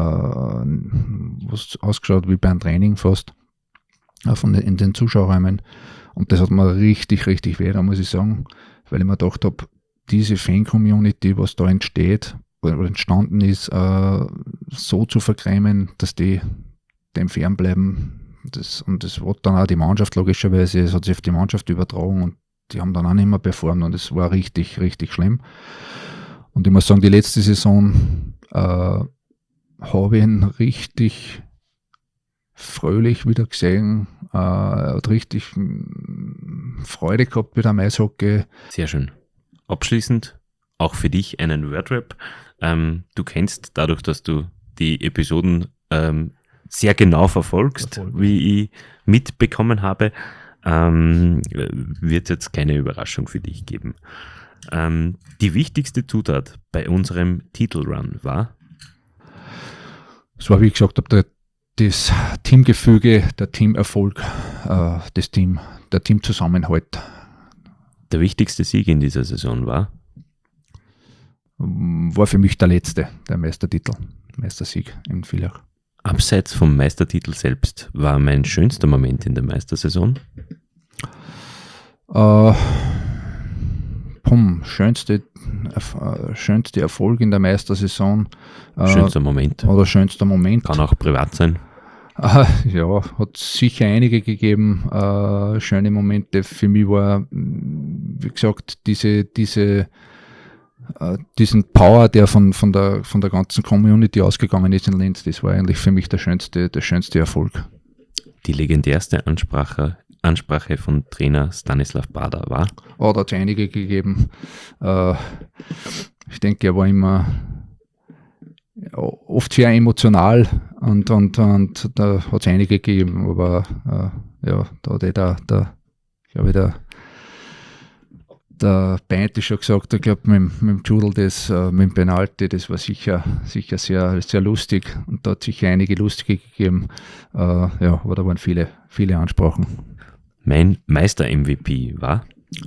was ausgeschaut wie beim Training fast, äh, von den, in den Zuschauerräumen. Und das hat mir richtig, richtig weh, da muss ich sagen, weil ich mir gedacht habe, diese Fan-Community, was da entsteht oder entstanden ist, äh, so zu vergrämen, dass die dem fernbleiben. Das, und das hat dann auch die Mannschaft logischerweise, es hat sich auf die Mannschaft übertragen und die haben dann auch nicht mehr performt und es war richtig, richtig schlimm. Und ich muss sagen, die letzte Saison äh, habe ich ihn richtig fröhlich wieder gesehen, äh, hat richtig Freude gehabt wieder am Eishockey. Sehr schön. Abschließend auch für dich einen Wordrap. Ähm, du kennst dadurch, dass du die Episoden ähm, sehr genau verfolgst, Verfolgen. Wie ich mitbekommen habe, ähm, wird es jetzt keine Überraschung für dich geben. Ähm, die wichtigste Zutat bei unserem Titelrun war? Es war, wie ich gesagt habe, der, das Teamgefüge, der Teamerfolg, äh, das Team, der Teamzusammenhalt. Der wichtigste Sieg in dieser Saison war? War für mich der letzte, der Meistertitel, Meistersieg in Villach. Abseits vom Meistertitel selbst, war mein schönster Moment in der Meistersaison? Äh, pum, schönste, äh, schönste Erfolg in der Meistersaison. Äh, schönster Moment. Oder schönster Moment. Kann auch privat sein. Äh, ja, hat sicher einige gegeben, äh, schöne Momente. Für mich war, wie gesagt, diese, diese diesen Power, der von, von, der, von der ganzen Community ausgegangen ist in Linz, das war eigentlich für mich der schönste, der schönste Erfolg. Die legendärste Ansprache, Ansprache von Trainer Stanislav Bader war? Oh, da hat es einige gegeben. Äh, ich denke, er war immer oft sehr emotional und, und, und da hat es einige gegeben, aber äh, ja, da hat eh der, der, glaube ich, der Der Beint ist schon gesagt, ich glaube, mit, mit dem Judel, das, äh, mit dem Penalty, das war sicher, sicher sehr, sehr lustig und da hat sicher einige lustige gegeben. Äh, ja, aber da waren viele, viele Ansprachen. Mein Meister-M V P war?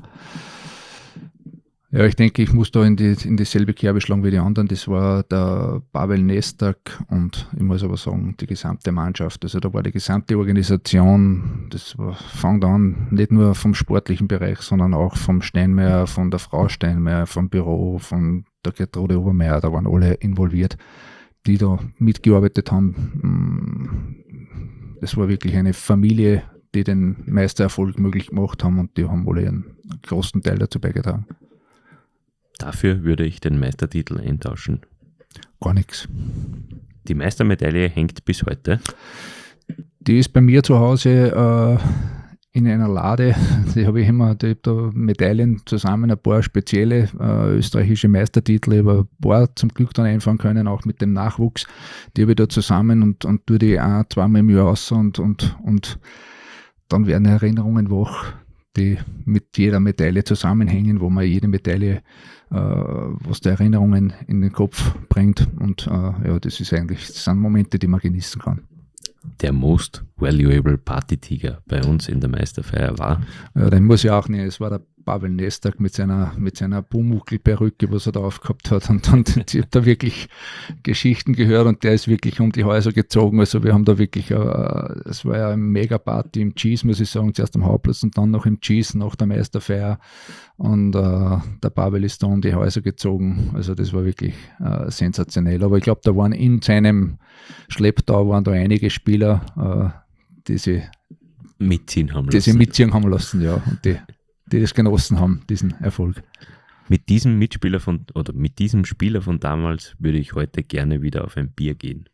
Ja, ich denke, ich muss da in, die, in dieselbe Kerbe schlagen wie die anderen. Das war der Pavel Nestak und ich muss aber sagen, die gesamte Mannschaft. Also da war die gesamte Organisation, das war, fängt an, nicht nur vom sportlichen Bereich, sondern auch vom Steinmeier, von der Frau Steinmeier, vom Büro, von der Gertrude Obermeier, da waren alle involviert, die da mitgearbeitet haben. Das war wirklich eine Familie, die den Meistererfolg möglich gemacht haben und die haben alle einen großen Teil dazu beigetragen. Dafür würde ich den Meistertitel eintauschen. Gar nichts. Die Meistermedaille hängt bis heute? Die ist bei mir zu Hause äh, in einer Lade. Die habe ich immer, die habe da Medaillen zusammen, ein paar spezielle äh, österreichische Meistertitel, ich habe ein paar zum Glück dann einfahren können, auch mit dem Nachwuchs. Die habe ich da zusammen und, und tue die auch zweimal im Jahr aus und, und, und dann werden Erinnerungen wach, die mit jeder Medaille zusammenhängen, wo man jede Medaille, äh, was der Erinnerungen in den Kopf bringt. Und äh, ja, das ist eigentlich, das sind Momente, die man genießen kann. Der Most Valuable Party-Tiger bei uns in der Meisterfeier war? Ja, den muss ich auch nicht. Es war der Pavel Nestak mit seiner, mit seiner Pumuckl-Perücke, was er da aufgehabt hat. Und, und ich habe da wirklich Geschichten gehört und der ist wirklich um die Häuser gezogen. Also wir haben da wirklich, äh, es war ja eine Mega-Party im Cheese, muss ich sagen, zuerst am Hauptplatz und dann noch im Cheese nach der Meisterfeier. Und äh, der Pavel ist da um die Häuser gezogen. Also das war wirklich äh, sensationell. Aber ich glaube, da waren in seinem Schlepptau waren da einige Spieler, äh, die sie mitziehen haben die lassen. sie mitziehen haben lassen, ja. Und die, die das genossen haben, diesen Erfolg. Mit diesem Mitspieler von, oder mit diesem Spieler von damals würde ich heute gerne wieder auf ein Bier gehen.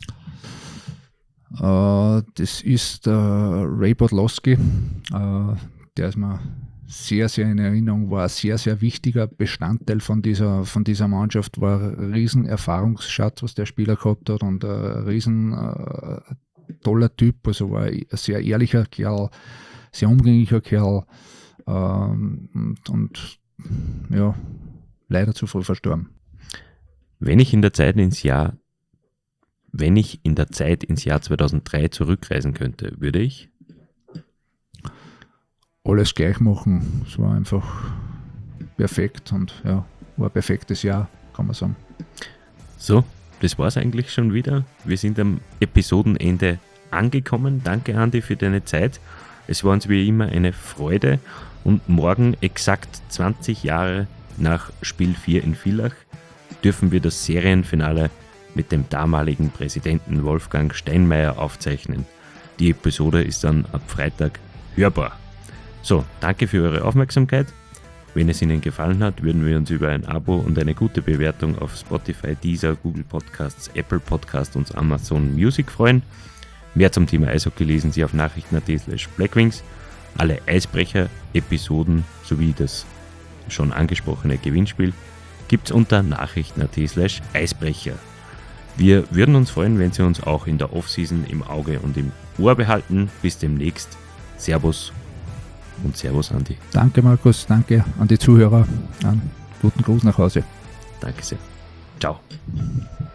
Äh, das ist äh, Ray Podlowski. Äh, der ist mir sehr, sehr in Erinnerung, war ein sehr, sehr wichtiger Bestandteil von dieser, von dieser Mannschaft, war ein riesen Erfahrungsschatz, was der Spieler gehabt hat und ein riesen äh, toller Typ, also war ein sehr ehrlicher Kerl, sehr umgänglicher Kerl ähm, und, und ja, leider zu früh verstorben. Wenn ich in der Zeit ins Jahr, wenn ich in der Zeit ins Jahr zweitausenddrei zurückreisen könnte, würde ich alles gleich machen. Es war einfach perfekt und ja, war ein perfektes Jahr, kann man sagen. So, das war es eigentlich schon wieder. Wir sind am Episodenende angekommen. Danke, Andi, für deine Zeit. Es war uns wie immer eine Freude und morgen, exakt zwanzig Jahre nach Spiel vier in Villach, dürfen wir das Serienfinale mit dem damaligen Präsidenten Wolfgang Steinmeier aufzeichnen. Die Episode ist dann ab Freitag hörbar. So, danke für eure Aufmerksamkeit. Wenn es Ihnen gefallen hat, würden wir uns über ein Abo und eine gute Bewertung auf Spotify, Deezer, Google Podcasts, Apple Podcasts und Amazon Music freuen. Mehr zum Thema Eishockey lesen Sie auf nachrichten punkt at slash blackwings. Alle Eisbrecher-Episoden sowie das schon angesprochene Gewinnspiel gibt es unter nachrichten punkt at slash eisbrecher. Wir würden uns freuen, wenn Sie uns auch in der Offseason im Auge und im Ohr behalten. Bis demnächst. Servus und Servus, Andi. Danke, Markus. Danke an die Zuhörer. Einen guten Gruß nach Hause. Danke sehr. Ciao.